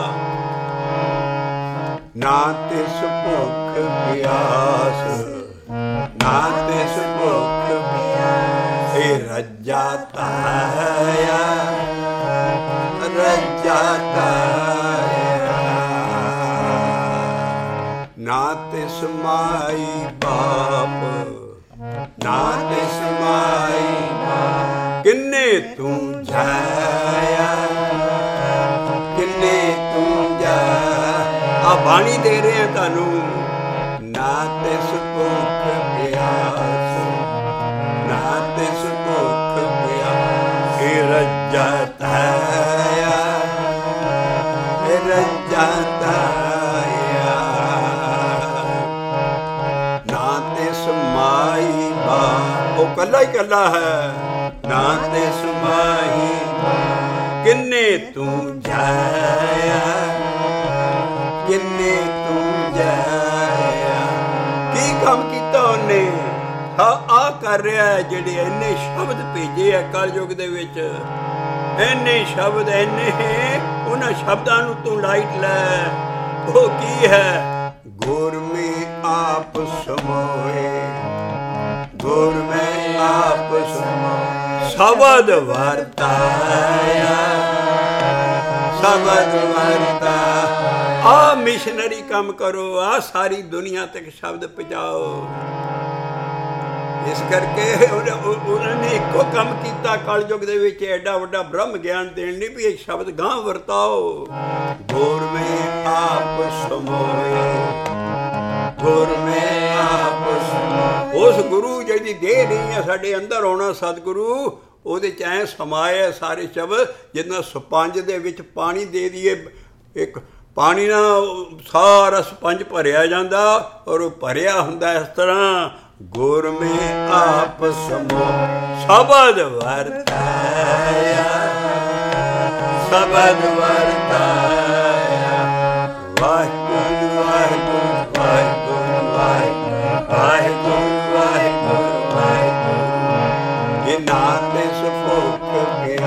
ਨਾ ਤਿਸ ਭੁੱਖ ਪਿਆਸ, ਨਾ ਤਿਸ ਭੁੱਖ ਪਿਆਸ, ਇਹ ਰੱਜਾ ਤਾਇਆ, ਰੱਜਾ ਤਾਇਆ। ਨਾ ਤਿਸ ਮਾਈ ਬਾਪ, ਨਾ ਤਿਸ ਮਾਈ ਬਾਪ, ਕਿੰਨੇ ਤੂੰ ਜਾਇਆ, ਕਿੰਨੇ ਤੂੰ ਜਾ। ਆ ਬਾਣੀ ਦੇ ਰਹੇ ਆ ਤੁਹਾਨੂੰ। ਨਾ ਤਿਸ ਭੁੱਖ ਪਿਆਸ, ਨਾ ਤਿਸ ਭੁੱਖ ਪਿਆਸ, ਇਹ ਰੱਜਾ ਤਾਇਆ, ਇਹ ਰੱਜਾ ਤਾਇਆ। ਨਾ ਤਿਸ ਮਾਈ ਬਾਪ, ਉਹ ਕੱਲਾ ਹੀ ਕੱਲਾ ਹੈ। ਨਾ ਤਿਸ ਮਾਈ ਬਾਪ, ਕਿੰਨੇ ਤੂੰ ਜਾਇਆ, ਕਿੰਨੇ ਤੂੰ ਜਾਇਆ। ਕੀ ਕੰਮ ਕੀਤਾ ਉਹਨੇ? ਹਾਂ ਆ ਕਰ ਰਿਹਾ ਜਿਹੜੇ ਇੰਨੇ ਸ਼ਬਦ ਭੇਜੇ ਆ ਕਲਯੁਗ ਦੇ ਵਿੱਚ। ਇੰਨੇ ਸ਼ਬਦ ਇੰਨੇ, ਉਹਨਾਂ ਸ਼ਬਦਾਂ ਨੂੰ ਤੂੰ ਲਾਈਟ ਲੈ। ਉਹ ਕੀ ਹੈ? ਗੁਰ ਮੈਂ ਆਪ ਸਮੋਏ, ਗੁਰ ਮੈਂ ਆਪ ਸਮੋਏ, ਸ਼ਬਦ ਵਰਤਾਇਆ, ਸ਼ਬਦ ਵਰਤਾ। ਆ ਮਿਸ਼ਨਰੀ ਕੰਮ ਕਰੋ, ਆ ਸਾਰੀ ਦੁਨੀਆ ਤੱਕ ਸ਼ਬਦ ਪਹੁੰਚਾਓ। ਇਸ ਕਰਕੇ ਉਹਨਾਂ ਨੇ ਇੱਕੋ ਕੰਮ ਕੀਤਾ ਕਲਯੁਗ ਦੇ ਵਿੱਚ, ਐਡਾ ਵੱਡਾ ਬ੍ਰਹਮ ਗਿਆਨ ਦੇਣ ਲਈ ਵੀ ਇਹ ਸ਼ਬਦ ਗਾਂ ਵਰਤਾਓ। ਗੁਰ ਮੈਂ ਆਪ ਸਮੋਏ, ਗੁਰ ਮੈਂ ਆਪ ਸਮੋਏ। ਉਸ ਗੁਰੂ ਜਿਹਦੀ ਦੇਹ ਨਹੀਂ ਹੈ ਸਾਡੇ ਅੰਦਰ ਆਉਣਾ, ਸਤਿਗੁਰੂ, ਉਹਦੇ 'ਚ ਐਂ ਸਮਾਏ ਸਾਰੇ ਸ਼ਬਦ ਜਿੱਦਾਂ ਸਪੰਜ ਦੇ ਵਿੱਚ ਪਾਣੀ ਦੇ ਦਈਏ। ਇੱਕ ਪਾਣੀ ਨਾਲ ਸਾਰਾ ਸਪੰਜ ਭਰਿਆ ਜਾਂਦਾ, ਔਰ ਉਹ ਭਰਿਆ ਹੁੰਦਾ ਇਸ ਤਰ੍ਹਾਂ। ਗੁਰ ਮੈਂ ਆਪ ਸਮੋ, ਸ਼ਬਦ ਵਰਤਾਇਆ, ਸ਼ਬਦ ਵਰਤਾਇਆ। ਵਾਹਿਗੁਰੂ ਵਾਹਿਗੁਰੂ ਵਾਹਿਗੁਰੂ ਵਾਹਿਗੁਰੂ ਵਾਹਿਗੁਰੂ ਵਾਹਿਗੁਰੂ। ਇਹ ਨਾ ਤਿਸ ਭੁੱਖ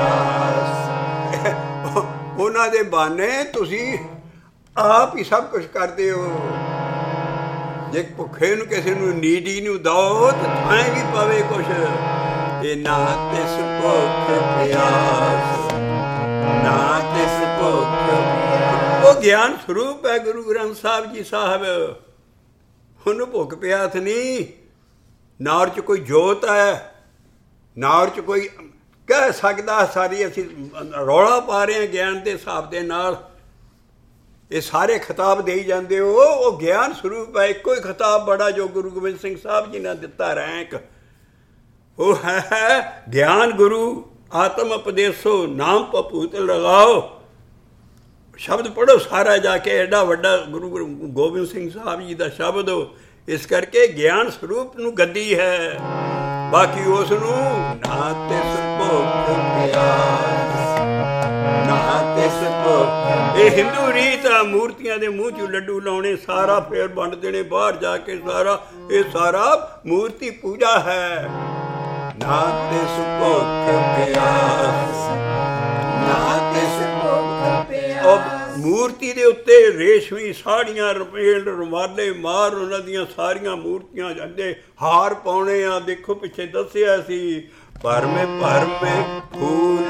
ਪਿਆਸ। ਉਹਨਾਂ ਦੇ ਬਹਾਨੇ ਤੁਸੀਂ ਆਪ ਹੀ ਸਭ ਕੁਛ ਕਰਦੇ ਹੋ। ਜੇ ਭੁੱਖੇ ਨੂੰ ਕਿਸੇ ਨੂੰ ਨੀਡੀ ਨੂੰ ਦਓ ਤਾਂ ਥਾਂ ਵੀ ਪਵੇ ਕੁਛ। ਇਹ ਨਾ ਤਿਸ ਭੁੱਖ ਪਿਆਸ, ਨਾ ਤਿਸ ਭੁੱਖ ਪਿਆਸ। ਉਹ ਗਿਆਨ ਸਰੂਪ ਹੈ ਗੁਰੂ ਗ੍ਰੰਥ ਸਾਹਿਬ ਜੀ ਸਾਹਿਬ। ਉਹਨੂੰ ਭੁੱਖ ਪਿਆਸ ਨਹੀਂ। ਨਾ ਉਹ 'ਚ ਕੋਈ ਜੋਤ ਹੈ, ਨਾ ਉਹ 'ਚ ਕੋਈ ਕਹਿ ਸਕਦਾ। ਸਾਰੀ ਅਸੀਂ ਰੌਲਾ ਪਾ ਰਹੇ ਹਾਂ ਗਿਆਨ ਦੇ ਹਿਸਾਬ ਦੇ ਨਾਲ। ਇਹ ਸਾਰੇ ਖਿਤਾਬ ਦੇਈ ਜਾਂਦੇ ਹੋ, ਉਹ ਗਿਆਨ ਸਰੂਪ ਹੈ। ਇੱਕੋ ਹੀ ਖਿਤਾਬ ਬੜਾ ਜੋ ਗੁਰੂ ਗੋਬਿੰਦ ਸਿੰਘ ਸਾਹਿਬ ਜੀ ਨੇ ਦਿੱਤਾ ਰੈਂਕ, ਉਹ ਹੈ ਗਿਆਨ ਗੁਰੂ ਆਤਮ ਉਪਦੇਸੋ ਨਾਮ ਭਭੂਤ ਲਗਾਓ। ਸ਼ਬਦ ਪੜ੍ਹੋ ਸਾਰਾ ਜਾ ਕੇ, ਐਡਾ ਵੱਡਾ ਗੁਰੂ ਗੋਬਿੰਦ ਸਿੰਘ ਸਾਹਿਬ ਜੀ ਦਾ ਸ਼ਬਦ। ਇਸ ਕਰਕੇ ਗਿਆਨ ਸਰੂਪ ਨੂੰ ਗੱਦੀ ਹੈ। ਬਾਕੀ ਉਸ ਨੂੰ ਨਾ ਤਿਸ ਭੁੱਖ ਪਿਆਸ, ਨਾ ਤਿਸ ਭੁੱਖ। ਇਹ ਹਿੰਦੂ ਰੀਤ ਆ, ਮੂਰਤੀਆਂ ਦੇ ਮੂੰਹ 'ਚ ਲੱਡੂ ਲਾਉਣੇ, ਸਾਰਾ ਫੇਰ ਵੰਡ ਦੇਣੇ ਬਾਹਰ ਜਾ ਕੇ ਸਾਰਾ। ਇਹ ਸਾਰਾ ਮੂਰਤੀ ਪੂਜਾ ਹੈ। ਨਾ ਤਿਸ ਭੁੱਖ ਪਿਆਸ, ਨਾ ਤਿਸ ਭੁੱਖ ਪਿਆਸ। ਮੂਰਤੀ ਦੇ ਉੱਤੇ ਰੇਸ਼ਮੀ ਸਾੜੀਆਂ, ਰਪੇਲ, ਰੁਮਾਲੇ ਮਾਰ, ਉਹਨਾਂ ਦੀਆਂ ਸਾਰੀਆਂ ਮੂਰਤੀਆਂ ਜਾਂਦੇ ਹਾਰ ਪਾਉਣੇ ਆ। ਦੇਖੋ ਪਿੱਛੇ ਦੱਸਿਆ ਸੀ, ਭਰਮੇ ਭਰਮੇ ਫੂਲ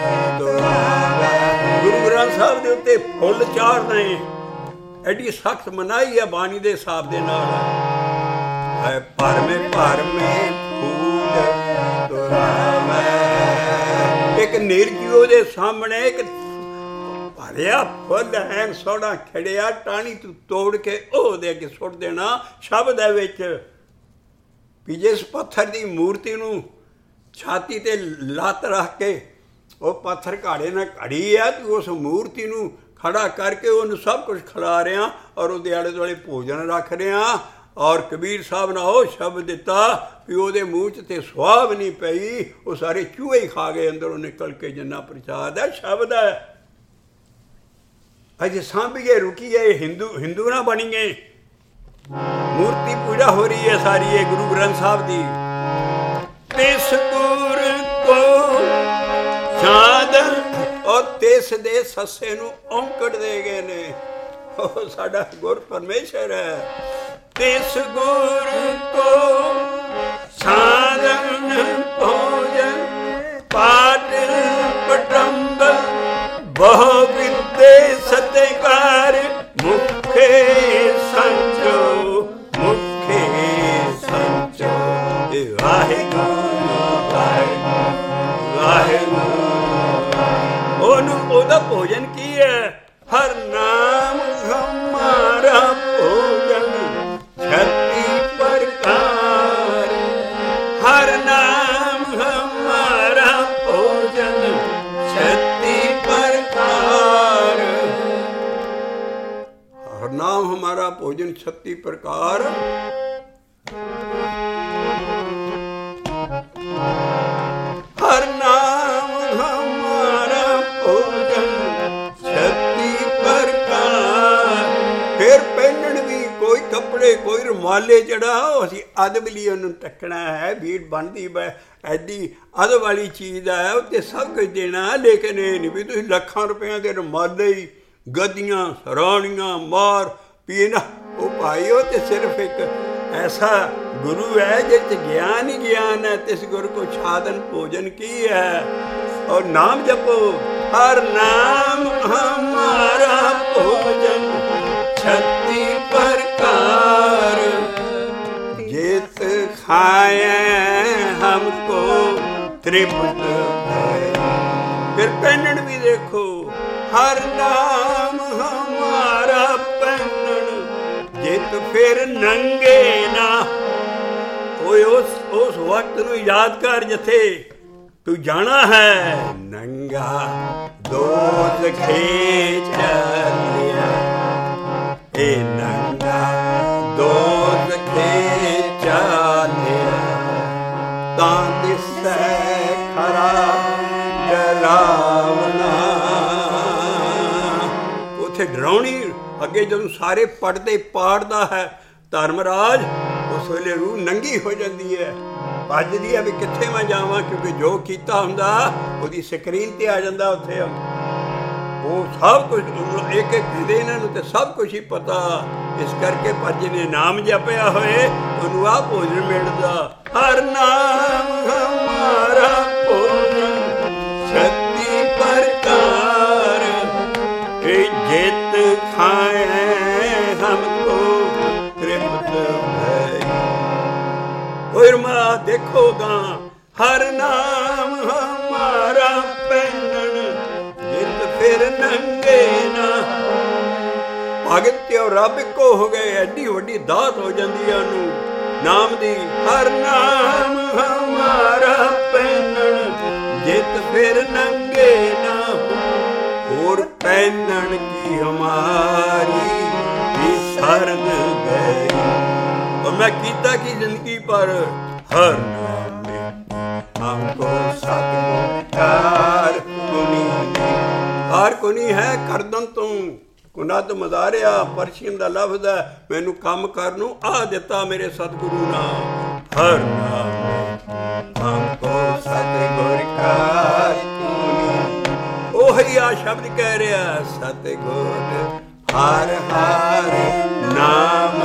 ਗੁਰੂ ਗ੍ਰੰਥ ਸਾਹਿਬ ਦੇ ਉੱਤੇ ਫੁੱਲ ਚਾੜਨੇ। ਐਡੀ ਸਖਤ ਮਨਾਹੀ ਹੈ ਬਾਣੀ ਦੇ ਹਿਸਾਬ ਦੇ ਨਾਲ। ਹੈ ਭਰਮੇ ਭਰਮੇ ਫੂਲ ਤੁਰਾਵੇ। ਇੱਕ ਨਿਰਜੀਓ ਦੇ ਸਾਹਮਣੇ ਇੱਕ ਭਰਿਆ ਫੁੱਲ ਐਨ ਸੋਹਣਾ ਖਿੜਿਆ, ਟਾਹਣੀ ਤੂੰ ਤੋੜ ਕੇ ਉਹਦੇ ਅੱਗੇ ਸੁੱਟ ਦੇਣਾ। ਸ਼ਬਦ ਹੈ ਵਿੱਚ ਵੀ ਜਿਸ ਪੱਥਰ ਦੀ ਮੂਰਤੀ ਨੂੰ ਛਾਤੀ ਤੇ ਲੱਤ ਰੱਖ ਕੇ ਉਹ ਪੱਥਰ ਘਾੜੇ ਨਾਲ ਘੜੀ ਆ, ਤੂੰ ਉਸ ਮੂਰਤੀ ਨੂੰ ਖੜਾ ਕਰਕੇ ਉਹਨੂੰ ਸਭ ਕੁਝ ਖਿਲਾ ਰਿਹਾ ਔਰ ਉਹਦੇ ਆਲੇ ਦੁਆਲੇ ਭੋਜਨ ਰੱਖ ਰਿਹਾ। ਔਰ ਕਬੀਰ ਸਾਹਿਬ ਨੇ ਉਹ ਸ਼ਬਦ ਦਿੱਤਾ ਵੀ ਉਹਦੇ ਮੂੰਹ 'ਚ ਤੇ ਸੁਆਹ ਨਹੀਂ ਪਈ, ਉਹ ਸਾਰੇ ਚੂਹੇ ਹੀ ਖਾ ਗਏ ਅੰਦਰੋਂ ਨਿਕਲ ਕੇ। ਜਿੰਨਾ ਪ੍ਰਸ਼ਾਦ ਹੈ ਸ਼ਬਦ ਹੈ। ਅਜੇ ਸਾਂਭੀਏ ਰੁਕੀਏ, ਹਿੰਦੂ ਹਿੰਦੂ ਨਾ ਬਣੀਏ। ਮੂਰਤੀ ਪੂਜਾ ਹੋ ਰਹੀ ਹੈ ਸਾਰੀ ਇਹ ਗੁਰੂ ਗ੍ਰੰਥ ਸਾਹਿਬ ਦੀ। ਇਸ ਦੇ ਸੱਸੇ ਨੂੰ ਔਂਕੜ ਦੇ ਗਏ ਨੇ। ਉਹ ਸਾਡਾ ਗੁਰ ਪਰਮੇਸ਼ਰ ਹੈ। ਤਿਸ ਗੁਰ ਕੋ ਸਾਧਨ ਭੋਜਨ ਪਾਠ ਪਟੰਬ ਬਹੁ ਵਿਦੇ ਸਤਿਕਾਰ ਮੁਖੇ ਸੰਚੋ ਮੁਖੇ ਸੰਚੋ। ਵਾਹਿਗੁਰੂ ਵਾਹਿਗੁਰੂ ਵਾਹਿਗੁਰੂ। ਉਹਨੂੰ ਉਹਦਾ ਭੋਜਨ ਕੀ ਹੈ? ਹਰ ਨਾਮ ਹਮਾਰਾ ਭੋਜਨ ਛੱਤੀ ਪ੍ਰਕਾਰ। ਹਰ ਨਾਮ ਹਮਾਰਾ ਭੋਜਨ ਛੱਤੀ ਪ੍ਰਕਾਰ। ਹਰ ਨਾਮ ਹਮਾਰਾ ਭੋਜਨ ਛੱਤੀ ਪ੍ਰਕਾਰ। ਹਰ ਨਾਮ ਹਮਾਰਾ ਭੋਜਨ ਛੱਤੀ ਪ੍ਰਕਾਰ। ਫਿਰ ਪਹਿਨਣ ਵੀ ਕੋਈ ਕੱਪੜੇ ਕੋਈ ਰੁਮਾਲੇ ਜਿਹੜਾ ਅਸੀਂ ਅੱਧ ਬਲੀ ਉਹਨੂੰ ਟੱਕਣਾ ਹੈ। ਭੀੜ ਬਣਦੀ ਬੈ ਐਡੀ ਅੱਧ ਵਾਲੀ ਚੀਜ਼ ਹੈ ਉੱਤੇ ਸਭ ਕੁਝ ਦੇਣਾ। ਲੇਕਿਨ ਇਹ ਨਹੀਂ ਵੀ ਤੁਸੀਂ ਲੱਖਾਂ ਰੁਪਇਆਂ ਦੇ ਰੁਮਾਲੇ ਹੀ ਗੱਦੀਆਂ ਸਰਾਣੀਆਂ ਮਾਰ ਪੀਣਾ। ਉਹ ਭਾਈ ਉਹ ਤੇ ਸਿਰਫ ਇੱਕ ਐਸਾ ਗੁਰੂ ਹੈ ਜਿਸ 'ਚ ਗਿਆਨ ਹੀ ਗਿਆਨ ਹੈ। ਤਿਸ ਗੁਰ ਕੋ ਸਾਧਨ ਭੋਜਨ ਕੀ ਹੈ? ਔਰ ਨਾਮ ਜਪੋ। ਹਰ ਨਾਮ ਹਮਾਰਾ ਭੋਜਨ ਛੱਤੀ ਪ੍ਰਕਾਰ। ਜਿਤ ਖਾਏ ਹਮਕੋ ਤ੍ਰਿਪਤ ਹੈ। ਫਿਰ ਪਹਿਨਣ ਵੀ ਦੇਖੋ। ਹਰ ਨਾਮ ਹਮਾਰਾ ਪਹਿਨਣ ਜਿਤ ਫਿਰ ਨੰਗੇ ਨਾ। ਓਏ ਉਸ ਉਸ ਵਕਤ ਨੂੰ ਯਾਦ ਕਰ ਜਿੱਥੇ ਤੂੰ ਜਾਣਾ ਹੈ। ਨੰਗਾ ਦੋਜ਼ਖੇ ਚੱਲਿਆ। ਇਹ ਨੰਗਾ ਦੋਜ਼ਖੇ ਚੱਲਿਆ ਤਾਂ ਦਿਸੈ ਖਰਾ ਡਰਾਵਨਾ। ਉੱਥੇ ਡਰਾਉਣੀ ਅੱਗੇ ਜਦੋਂ ਸਾਰੇ ਪੜਦੇ ਪਾੜਦਾ ਹੈ ਧਰਮਰਾਜ ਉਸ ਵੇਲੇ ਰੂਹ ਨੰਗੀ ਹੋ ਜਾਂਦੀ ਹੈ। ਭੱਜਦੀ ਹੈ ਵੀ ਕਿੱਥੇ ਮੈਂ ਜਾਵਾਂ ਕਿਉਂਕਿ ਜੋ ਕੀਤਾ ਹੁੰਦਾ ਉਹਦੀ ਸਕਰੀਨ 'ਤੇ ਆ ਜਾਂਦਾ। ਉੱਥੇ ਉਹ ਸਭ ਕੁਝ ਇੱਕ ਇੱਕ ਦੇ ਇਹਨਾਂ ਨੂੰ ਤਾਂ ਸਭ ਕੁਝ ਹੀ ਪਤਾ। ਇਸ ਕਰਕੇ ਪਰ ਜਿਹਨੇ ਨਾਮ ਜਪਿਆ ਹੋਏ ਉਹਨੂੰ ਆਹ ਭੋਜਨ ਮਿਲਦਾ। ਹਰ ਨਾਮ ਹਮਾਰਾ ਭੋਜਨ ਛੱਤੀ ਪ੍ਰਕਾਰ। ਜਿਤ ਖਾਏ ਹਮਕੋ ਤ੍ਰਿਪਤ ਹੈ। ਕੋਈ ਰਮਾ ਦੇਖੋਗਾ। ਹਰ ਨਾਮ ਹਮਾਰਾ ਪਹਿਨਣ ਜਿਤ ਫਿਰ ਨੰਗੇ ਨਾ। ਭਗਤ ਤੇ ਰੱਬ ਇੱਕੋ ਹੋ ਗਏ। ਐਡੀ ਵੱਡੀ ਦਾਤ ਹੋ ਜਾਂਦੀ ਹੈ ਉਹਨੂੰ ਨਾਮ ਦੀ। ਹਰ ਨਾਮ ਹਮਾਰਾ ਪਹਿਨਣ ਜਿਤ ਫਿਰ ਨੰਗੇ ਨਾ। ਹੋਰ ਪਹਿਨਣ ਕੀ ਹਮਾਰੀ ਵੀ ਸਰਦ ਗਈ। और मैं कीता की जिंदगी पर हर नाम में हमको सतगुर कुनी हर कुनी है करदन तू कुनद मदारिया परशियन दा लफ्ज़ है। मैनू काम कर नू आ दिता मेरे सतगुरु ना। हर नाम में हमको सतगुर कुनी। ओही आ शब्द कह रहा सतगुर हर हर नाम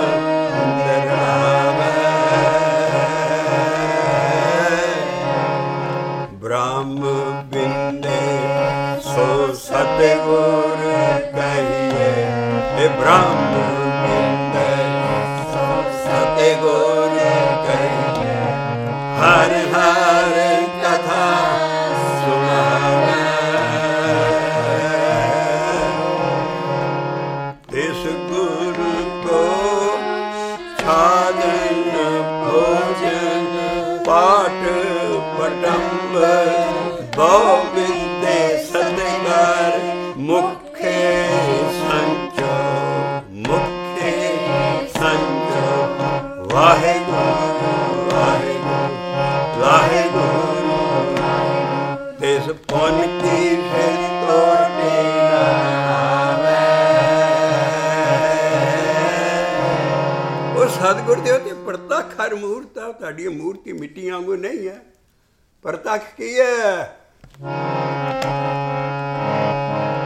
ब्रह्म बिंदे सो सतगुर कहिए। ब्रह्म बिंदे सो सतगुर कहिए। हर हर कथा सुनावे। इस गुरु को साधन भोजन पाठ पटंब बहु विद्ये सतकार मुखे संचो मुखे संचो। वाहेगुरु वाहेगुरु वाहेगुरु। तिस पुन की फिर तोड़ने ना आवे। ਉਹ ਸਤਿਗੁਰ ਦੇ ਤੇ ਪ੍ਰਤੱਖ ਹਰ ਮੂਰਤ ਆ। ਤੁਹਾਡੀ ਮੂਰਤੀ ਮਿੱਟੀ ਵਾਂਗੂ ਨਹੀਂ ਹੈ। ਪ੍ਰਤੱਖ ਕੀ ਹੈ?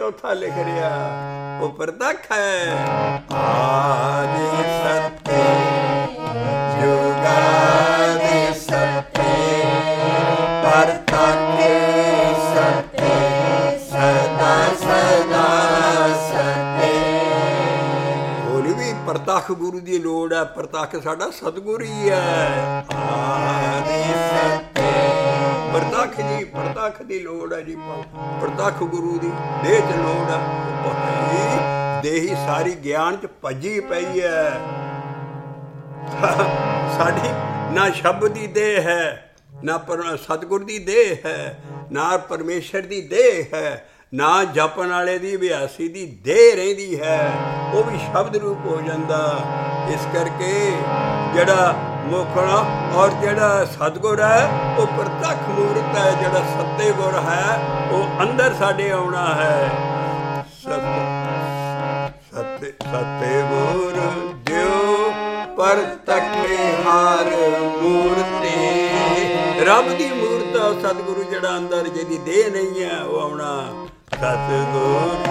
चौथा लिख रहा वो प्रतख है। आदि सत्य जुगादि सत्य प्रतख सत्य सदा सदा सत्य। होर भी प्रतख गुरु की लोड़ है। प्रतख साडा सतगुरु ही है। आदि सत्य प्रतख जी प्रतख की लोड़ है जी। प्रतख गुरु की देह च लोड़ है। देही सारी ज्ञान च भजी पई है। साडी ना शब्द की देह है ना पर सतगुर की देह है ना परमेश्वर की देह है ना जपन वाले की अभ्यासी की देह रहिंदी है। वो भी शब्द रूप हो जाता। इस करके जड़ा मोखड़ा और जड़ा सतगुर है वो प्रतख मूर्त है। जड़ा सत्य गुर है वो अंदर साडे आउणा है। सत्य सत्य सत्य गुर दियो प्रतख हार मूर्ति। रब की मूर्त सतगुरु जड़ा अंदर जिहदी देह नहीं है वो आउणा। सतगुर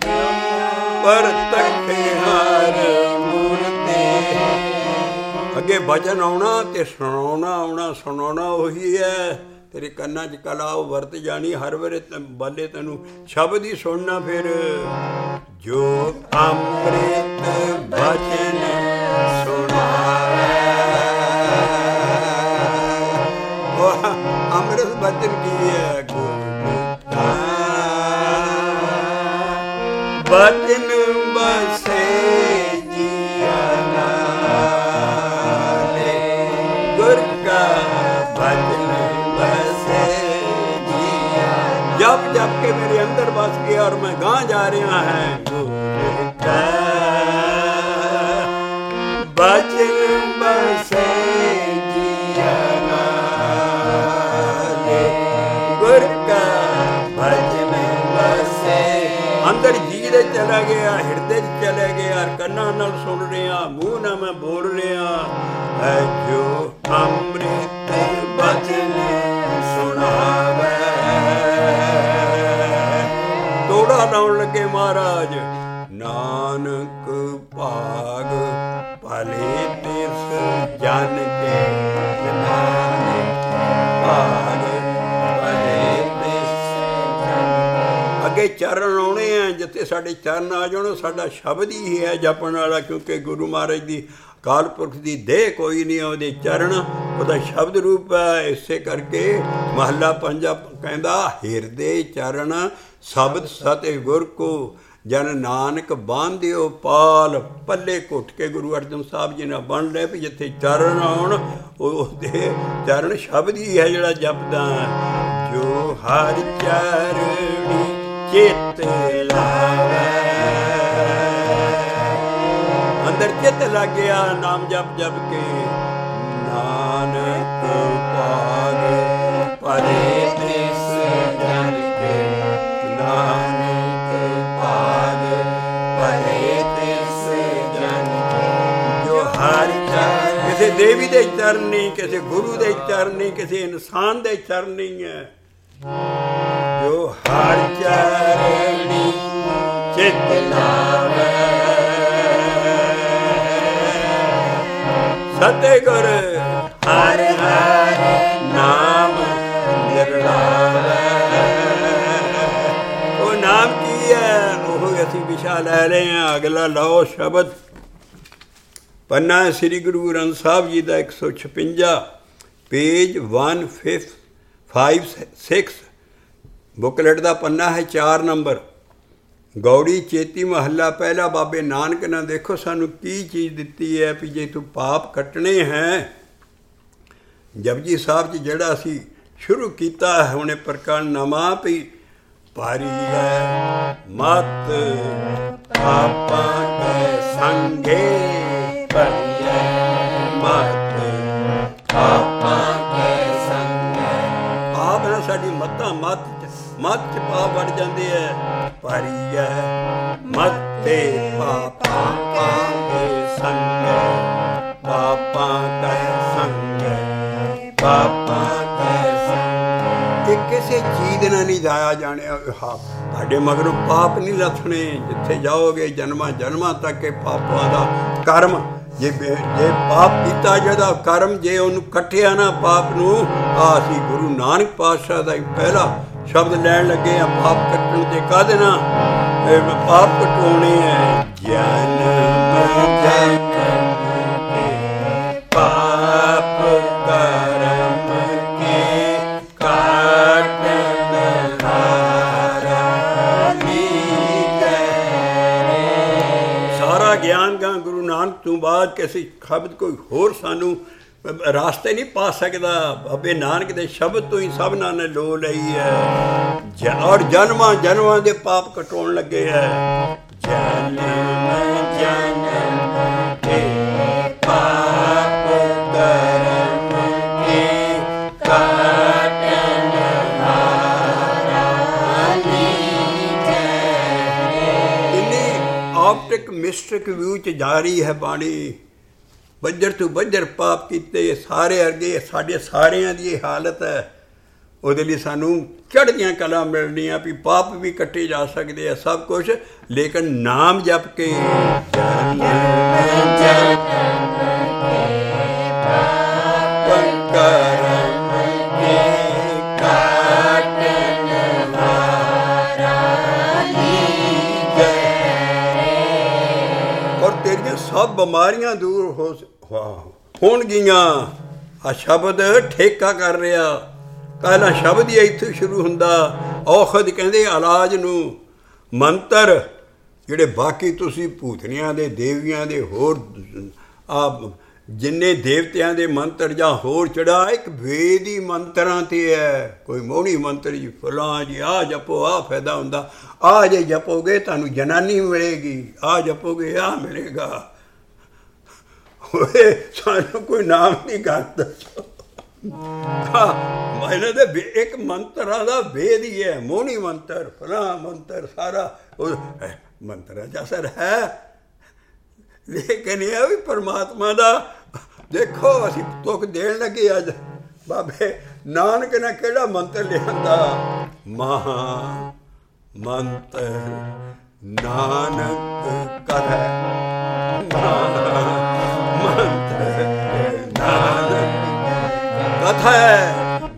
प्रतख हार मूर्ति। अगे भजन आउणा ते सुनाउणा आउणा। सुनाउणा उही है। तेरे कन्ना च कला वरत जानी। हर वेले बाले तैनूं शब्द ही सुनना। फिर जो अमृत भजन सुनावे वो अमृत भजन की है। भजन बसे जिया नाले गुर का भजन बसे जिया। जब जब के मेरे अंदर बस गया और मैं गां जा रहा है गुर का भजन बसे जिया नाले गुर का भजन बसे। अंदर जी दे चला गया हिरदे चले गया कन्ना नाल सुन रहा मूँह ना मैं बोल रहा है। जो अमृत भजन सुनावे तोड़ा लाउण लगे महाराज। नानक भाग भले तिस जन के नानक भाग भले तिस अगे चरण आने हैं जिथे साढ़े चरण आ जाओ। साडा शब्द ही है जपन वाला क्योंकि गुरु महाराज की काल पुरख की देह कोई नहीं। वो चरण वो शब्द रूप है। इसे करके महला पंजा कहता हिरदे चरण शब्द सत गुर को जन नानक बांधियो पाल। पल्ले घुट के गुरु अर्जन साहब जी ने बन ले भी जिथे चरण आउण उहदे चरण शब्द ही है जिहड़ा जपदा। जो हर चरणी चित लावे अंदर चित लग गया नाम जप जप के। नानक पाग परे तिस जन के नानक पाग परे तिस जन के। जो हर चरण किसी देवी दे चरण नहीं किसी गुरु दे चरण नहीं किसी इंसान दे चरण नहीं है। जो हर चरणी चित लावे सतगुर हर हर नाम निरलावे। वो नाम की है वो असी विशा लै रहे हैं। अगला लाओ शब्द पन्ना श्री गुरु ग्रंथ साहब जी का एक सौ छपंजा page one fifth five six booklet का पन्ना है चार नंबर। गौड़ी चेती महला पहला बाबे नानक ने देखो सानू की चीज़ दिती है भी जे तू पाप कटने हैं। जपजी साहब च जड़ा असी शुरू किया है हुणे प्रकरण नवा भी भारी है। मत पापां के संगे भरी है। मत पापां के संगे पाप ना साडी मत्तां मत मत च पाप बढ़ जाते है। भरी है मते पापां के संग पापां के संग पापां के संग। एक ਕਿਸੇ ਚੀਜ਼ ਨਾਲ ਨਹੀਂ ਜਾਇਆ ਜਾਣਿਆ। ਹਾਂ, ਤੁਹਾਡੇ ਮਗਰੋਂ ਪਾਪ ਨਹੀਂ ਲੱਥਣੇ। ਜਿੱਥੇ ਜਾਓਗੇ ਜਨਮਾਂ ਜਨਮਾਂ ਤੱਕ ਇਹ ਪਾਪਾਂ ਦਾ ਕਰਮ, ਜੇ ਜੇ ਪਾਪ ਕੀਤਾ ਜਿਹਦਾ ਕਰਮ, ਜੇ ਉਹਨੂੰ ਕੱਟਿਆ ਨਾ ਪਾਪ ਨੂੰ। ਆ ਅਸੀਂ ਗੁਰੂ ਨਾਨਕ ਪਾਤਸ਼ਾਹ ਦਾ ਪਹਿਲਾ ਸ਼ਬਦ ਲੈਣ ਲੱਗੇ ਆ, ਪਾਪ ਕੱਟਣ ਤੇ ਕਾਹਦੇ ਨਾਲ? ਪਾਪ ਕਟਾਉਣੇ ਹੈ। ਜਨਮ ਜਨਮ ਕੇ ਪਾਪ ਕਰਮ ਕੇ ਕਾਟਨ ਹਾਰਾ ਲੀਜੈ। ਸਾਰਾ ਗਿਆਨ ਗਾ ਗੁਰੂ ਨਾਨਕ ਤੋਂ ਬਾਅਦ ਕਿਸੇ ਸ਼ਬਦ ਕੋਈ ਹੋਰ ਸਾਨੂੰ ਰਾਸਤੇ ਨਹੀਂ ਪਾ ਸਕਦਾ। ਬਾਬੇ ਨਾਨਕ ਦੇ ਸ਼ਬਦ ਤੋਂ ਹੀ ਸਭਨਾਂ ਨੇ ਲੋ ਲਈ ਹੈ। ਔਰ ਜਨਮਾਂ ਜਨਮਾਂ ਦੇ ਪਾਪ ਕਟਾਉਣ ਲੱਗੇ ਹੈ। ਜਨਮ ਜਨਮ ਕੇ ਪਾਪ ਕਰਮ ਕੇ ਕਾਟਨ ਹਾਰਾ ਲੀਜੈ। ਇੰਨੀ ਆਪਟਿਕ ਮਿਸਟਿਕ ਵਿਊ 'ਚ ਜਾ ਰਹੀ ਹੈ ਬਾਣੀ। ਬੱਜਰ ਤੋਂ ਬੱਜਰ ਪਾਪ ਕੀਤੇ ਸਾਰੇ ਅਰਗੇ, ਸਾਡੇ ਸਾਰਿਆਂ ਦੀ ਇਹ ਹਾਲਤ ਹੈ। ਉਹਦੇ ਲਈ ਸਾਨੂੰ ਚੜ੍ਹਦੀਆਂ ਕਲਾ ਮਿਲਣੀਆਂ ਵੀ ਪਾਪ ਵੀ ਕੱਟੇ ਜਾ ਸਕਦੇ ਆ, ਸਭ ਕੁਛ, ਲੇਕਿਨ ਨਾਮ ਜਪ ਕੇ। ਜਨਮ ਜਨਮ ਕੇ ਪਾਪ ਕਰਮ ਕੇ ਕਾਟਨ ਹਾਰਾ ਲੀਜੈ। ਔਰ ਤੇਰੀਆਂ ਸਭ ਬਿਮਾਰੀਆਂ ਦੂਰ ਹੋ ਹੋਣਗੀਆਂ। ਆ ਸ਼ਬਦ ਠੇਕਾ ਕਰ ਰਿਹਾ। ਪਹਿਲਾਂ ਸ਼ਬਦ ਹੀ ਇੱਥੇ ਸ਼ੁਰੂ ਹੁੰਦਾ। ਔਖਦ ਕਹਿੰਦੇ ਇਲਾਜ ਨੂੰ। ਮੰਤਰ ਜਿਹੜੇ ਬਾਕੀ ਤੁਸੀਂ ਭੂਤਨੀਆਂ ਦੇ, ਦੇਵੀਆਂ ਦੇ, ਹੋਰ ਆ ਜਿੰਨੇ ਦੇਵਤਿਆਂ ਦੇ ਮੰਤਰ ਜਾਂ ਹੋਰ ਚੜਾ, ਇੱਕ ਵੇਦ ਹੀ ਮੰਤਰਾਂ 'ਤੇ ਹੈ। ਕੋਈ ਮੋਹਣੀ ਮੰਤਰ ਜੀ ਫਲਾਂ ਜੀ ਆਹ ਜਪੋ ਆਹ ਫਾਇਦਾ ਹੁੰਦਾ, ਆਹ ਜੇ ਜਪੋਗੇ ਤੁਹਾਨੂੰ ਜਨਾਨੀ ਮਿਲੇਗੀ, ਆਹ ਜਪੋਗੇ ਆਹ ਮਿਲੇਗਾ। ਓਏ ਸਾਨੂੰ ਕੋਈ ਨਾਮ ਦੀ ਗੱਲ ਦੱਸੋ। ਹਾਂ, ਇਹਨਾਂ ਦੇ ਇੱਕ ਮੰਤਰਾਂ ਦਾ ਵੇਦ ਹੀ ਹੈ। ਮੋਹਣੀ ਮੰਤਰ, ਫਲਾਂ ਮੰਤਰ, ਸਾਰਾ ਉਹ ਮੰਤਰਾਂ 'ਚ ਅਸਰ ਹੈ। ਲੇਕਿਨ ਇਹ ਵੀ ਪਰਮਾਤਮਾ ਦਾ ਦੇਖੋ। ਅਸੀਂ ਤੁਕ ਦੇਣ ਲੱਗੇ ਅੱਜ ਬਾਬੇ ਨਾਨਕ ਨੇ ਕਿਹੜਾ ਮੰਤਰ ਲਿਆਂਦਾ? ਮਹਾ ਮੰਤਰ ਨਾਨਕ ਕਥੈ। ਮੰਤਰ ਨਾਨਕ ਕਥੈ।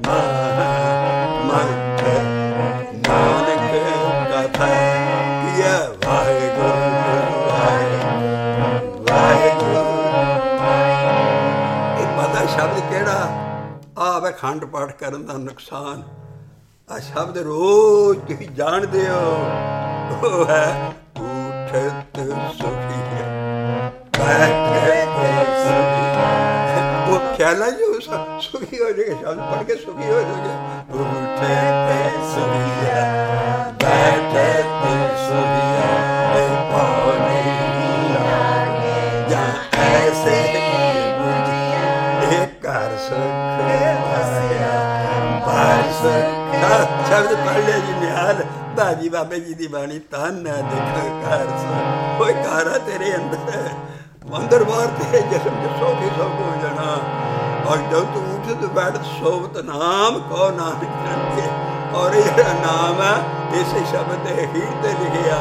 ਮੰਤਰ ਨਾਨਕ ਕਥੈ। ਕੀਆ ਵਾਹਿਗੁਰੂ ਵਾਹਿਗੁਰੂ ਵਾਹਿਗੁਰੂ। ਇਹ ਪਤਾ ਸ਼ਬਦ ਕਿਹੜਾ? ਆਹ ਵੇ ਖੰਡ ਪਾਠ ਕਰਨ ਦਾ ਨੁਕਸਾਨ। ਆ ਸ਼ਬਦ ਰੋਜ਼ ਤੁਸੀਂ ਜਾਣਦੇ ਹੋ। ਉਹ ਹੈ ਉਠਤ ਸੁਖੀ ਉਹ ਖਿਆਲਾਂ ਜੋ ਸੁਖੀ ਹੋ ਜਾਏਗਾ। ਸ਼ਬਦ ਪੜ੍ਹ ਕੇ ਸੁਖੀ ਹੋ ਜਾਏਗਾ। ਉਠੇ ਤੇ ਸੁਖੀਆ ਬੈਠੇ ਤੇ ਸੁਖੀਆ ਪਾਣੀ ਜਾਂ ਐਸੇ ਇਹ ਘਰ ਸੁਖ ਵਸਿਆ ਬਾਹਰ ਸੁਖ। ਸ਼ਬਦ ਪੜ੍ਹ ਲਿਆ ਜੀ ਨਿਹਾਲ ਬਾਜੀ ਬਾਬੇ ਜੀ ਦੀ ਬਾਣੀ। ਧੰਨ ਨਾ ਦੇਖੋ ਘਰ ਸੁਖ। ਕੋਈ ਘਰ ਆ ਤੇਰੇ ਅੰਦਰ, ਅੰਦਰ ਬਾਹਰ ਤੇਰੇ ਜਿਸਮ ਚ ਸੋਖੀ ਸੋਖ ਹੋ ਜਾਣਾ। ਔਰ ਜਦ ਤੂੰ ਉੱਠ ਤੇ ਬੈਠ ਸੋਵਤ ਨਾਮ ਕੋ ਨਾਨਕ ਕਰਨਗੇ। ਔਰ ਇਹ ਜਿਹੜਾ ਨਾਮ ਹੈ ਇਸੇ ਸ਼ਬਦ ਦੇ ਹੀਰ ਤੇ ਲਿਖਿਆ।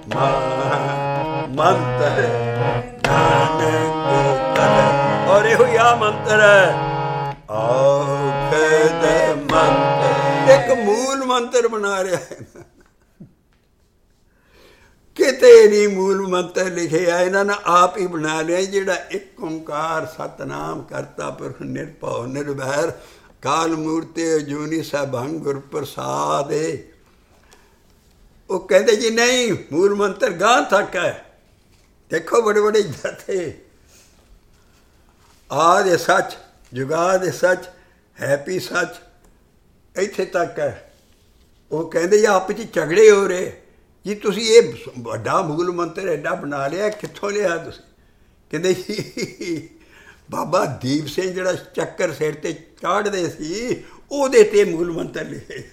ਮੰਤਰ ਨਾਨਕ ਕਥੈ। ਔਰ ਇਹੋ ਹੀ ਆ ਮੰਤਰ ਹੈ। ਔਖਦ ਮੰਤਰ ਇੱਕ ਮੂਲ ਮੰਤਰ ਬਣਾ ਰਿਹਾ ਹੈ। ਕਿਤੇ ਨਹੀਂ ਮੂਲ ਮੰਤਰ ਲਿਖਿਆ, ਇਹਨਾਂ ਨੇ ਆਪ ਹੀ ਬਣਾ ਲਿਆ। ਜਿਹੜਾ ਇੱਕ ਓਂਕਾਰ ਸਤਨਾਮ ਕਰਤਾ ਪੁਰਖ ਨਿਰਭਉ ਨਿਰਵੈਰ ਕਾਲ ਮੂਰਤਿ ਅਜੂਨੀ ਸੈਭੰ ਗੁਰ ਪ੍ਰਸਾਦਿ। ਉਹ ਕਹਿੰਦੇ ਜੀ ਨਹੀਂ, ਮੂਲ ਮੰਤਰ ਗਾਂ ਤੱਕ ਹੈ। ਦੇਖੋ ਬੜੇ ਬੜੇ ਜਥੇ ਆਦਿ ਸੱਚ, ਜੁਗਾਦਿ ਸੱਚ, ਹੈਪੀ ਸੱਚ, ਇੱਥੇ ਤੱਕ ਹੈ। ਉਹ ਕਹਿੰਦੇ ਜੀ ਆਪਸ 'ਚ ਝਗੜੇ ਹੋ ਰਹੇ ਜੀ। ਤੁਸੀਂ ਇਹ ਵੱਡਾ ਮੂਲ ਮੰਤਰ ਐਡਾ ਬਣਾ ਲਿਆ, ਕਿੱਥੋਂ ਲਿਆ ਤੁਸੀਂ? ਕਹਿੰਦੇ ਜੀ ਬਾਬਾ ਦੀਪ ਸਿੰਘ ਜਿਹੜਾ ਚੱਕਰ ਸਿਰ 'ਤੇ ਚਾੜ੍ਹਦੇ ਸੀ, ਉਹਦੇ 'ਤੇ ਮੂਲ ਮੰਤਰ ਲਿਖੇ।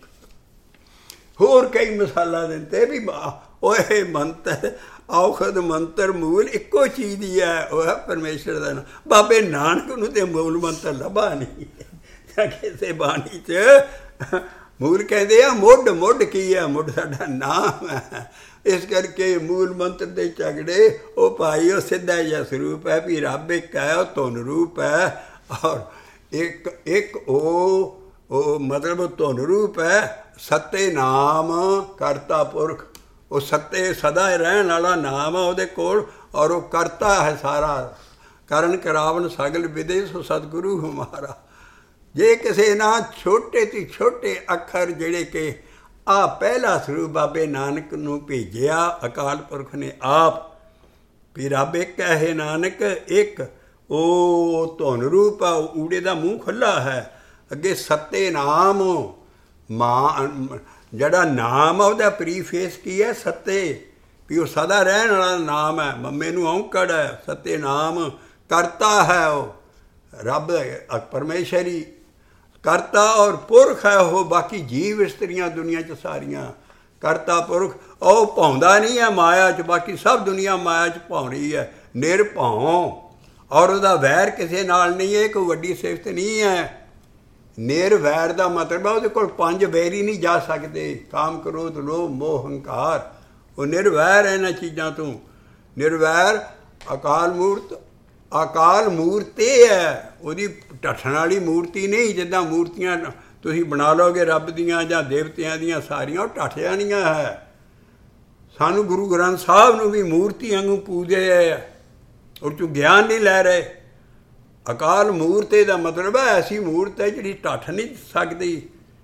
ਹੋਰ ਕਈ ਮਿਸਾਲਾਂ ਦਿੰਦੇ ਵੀ ਉਹ ਮੰਤਰ ਔਖਦ ਮੰਤਰ ਮੂਲ ਇੱਕੋ ਚੀਜ਼ ਦੀ ਹੈ। ਉਹ ਹੈ ਪਰਮੇਸ਼ਰ ਦਾ ਨਾਮ। ਬਾਬੇ ਨਾਨਕ ਨੂੰ ਤੇ ਮੂਲ ਮੰਤਰ ਲੱਭਾ ਨਹੀਂ ਕਿਸੇ ਬਾਣੀ 'ਚ। ਮੂਲ ਕਹਿੰਦੇ ਆ ਮੁੱਢ, ਮੁੱਢ ਕੀ ਹੈ? ਮੁੱਢ ਸਾਡਾ ਨਾਮ ਹੈ। ਇਸ ਕਰਕੇ ਮੂਲ ਮੰਤਰ ਦੇ ਝਗੜੇ, ਉਹ ਭਾਈ ਉਹ ਸਿੱਧਾ ਜਿਹਾ ਸਰੂਪ ਹੈ ਵੀ ਰੱਬ ਇੱਕ ਹੈ, ਉਹ ਧੁਨ ਰੂਪ ਹੈ। ਔਰ ਇੱਕ ਇੱਕ ਉਹ ਉਹ ਮਤਲਬ ਧੁਨ ਰੂਪ ਹੈ। ਸੱਤੇ ਨਾਮ ਕਰਤਾ ਪੁਰਖ, ਉਹ ਸੱਤੇ ਸਦਾ ਰਹਿਣ ਵਾਲਾ ਨਾਮ ਹੈ ਉਹਦੇ ਕੋਲ, ਔਰ ਉਹ ਕਰਤਾ ਹੈ ਸਾਰਾ। ਕਰਨ ਕਰਾਵਨ ਸਗਲ ਵਿਦੇ ਸੋ ਸਤਿਗੁਰੂ ਹਮਾਰਾ। ਜੇ ਕਿਸੇ ਨਾ ਛੋਟੇ ਤੋਂ ਛੋਟੇ ਅੱਖਰ ਜਿਹੜੇ ਕਿ ਆ ਪਹਿਲਾ ਸਰੂਪ ਬਾਬੇ ਨਾਨਕ ਨੂੰ ਭੇਜਿਆ ਅਕਾਲ ਪੁਰਖ ਨੇ ਆਪ ਵੀ ਰੱਬ ਇੱਕ ਹੈ ਨਾਨਕ ਇੱਕ, ਉਹ ਧੁਨ ਰੂਪ ਆ, ਊੜੇ ਦਾ ਮੂੰਹ ਖੁੱਲ੍ਹਾ ਹੈ। ਅੱਗੇ ਸੱਤੇ ਨਾਮ, ਮਾਂ ਜਿਹੜਾ ਨਾਮ ਆ ਉਹਦਾ ਪ੍ਰੀਫੇਸ ਕੀ ਹੈ? ਸੱਤੇ, ਵੀ ਉਹ ਸਦਾ ਰਹਿਣ ਵਾਲਾ ਨਾਮ ਹੈ। ਮੰਮੇ ਨੂੰ ਔਂਕੜ ਹੈ। ਸੱਤੇ ਨਾਮ ਕਰਤਾ ਹੈ, ਉਹ ਰੱਬ ਪਰਮੇਸ਼ਰੀ ਕਰਤਾ, ਔਰ ਪੁਰਖ ਹੈ ਉਹ ਬਾਕੀ ਜੀਵ ਇਸਤਰੀਆਂ ਦੁਨੀਆ 'ਚ ਸਾਰੀਆਂ। ਕਰਤਾ ਪੁਰਖ, ਉਹ ਭਾਉਂਦਾ ਨਹੀਂ ਹੈ ਮਾਇਆ 'ਚ, ਬਾਕੀ ਸਭ ਦੁਨੀਆ ਮਾਇਆ 'ਚ ਭਾਉਣੀ ਹੈ। ਨਿਰਭਉ, ਔਰ ਉਹਦਾ ਵੈਰ ਕਿਸੇ ਨਾਲ ਨਹੀਂ ਹੈ। ਕੋਈ ਵੱਡੀ ਸਿਫਤ ਨਹੀਂ ਹੈ। ਨਿਰਵੈਰ ਦਾ ਮਤਲਬ ਹੈ ਉਹਦੇ ਕੋਲ ਪੰਜ ਵੈਰੀ ਨਹੀਂ ਜਾ ਸਕਦੇ, ਕਾਮ ਕ੍ਰੋਧ ਲੋਭ ਮੋਹ ਹੰਕਾਰ। ਉਹ ਨਿਰਵੈਰ ਇਹਨਾਂ ਚੀਜ਼ਾਂ ਤੋਂ। ਨਿਰਵੈਰ ਅਕਾਲ ਮੂਰਤ, ਅਕਾਲ ਮੂਰਤੀ ਹੈ, ਉਹਦੀ ਢੱਠਣ ਵਾਲੀ ਮੂਰਤੀ ਨਹੀਂ। ਜਿੱਦਾਂ ਮੂਰਤੀਆਂ ਤੁਸੀਂ ਬਣਾ ਲਓਗੇ ਰੱਬ ਦੀਆਂ ਜਾਂ ਦੇਵਤਿਆਂ ਦੀਆਂ ਸਾਰੀਆਂ, ਉਹ ਢੱਠ ਜਾਣੀਆਂ ਹੈ। ਸਾਨੂੰ ਗੁਰੂ ਗ੍ਰੰਥ ਸਾਹਿਬ ਨੂੰ ਵੀ ਮੂਰਤੀ ਵਾਂਗੂ ਪੂਜਦੇ ਹੈ, ਉਹ 'ਚੋਂ ਗਿਆਨ ਨਹੀਂ ਲੈ ਰਹੇ। ਅਕਾਲ ਮੂਰਤੇ ਦਾ ਮਤਲਬ ਹੈ ਐਸੀ ਮੂਰਤ ਹੈ ਜਿਹੜੀ ਢੱਠ ਨਹੀਂ ਸਕਦੀ।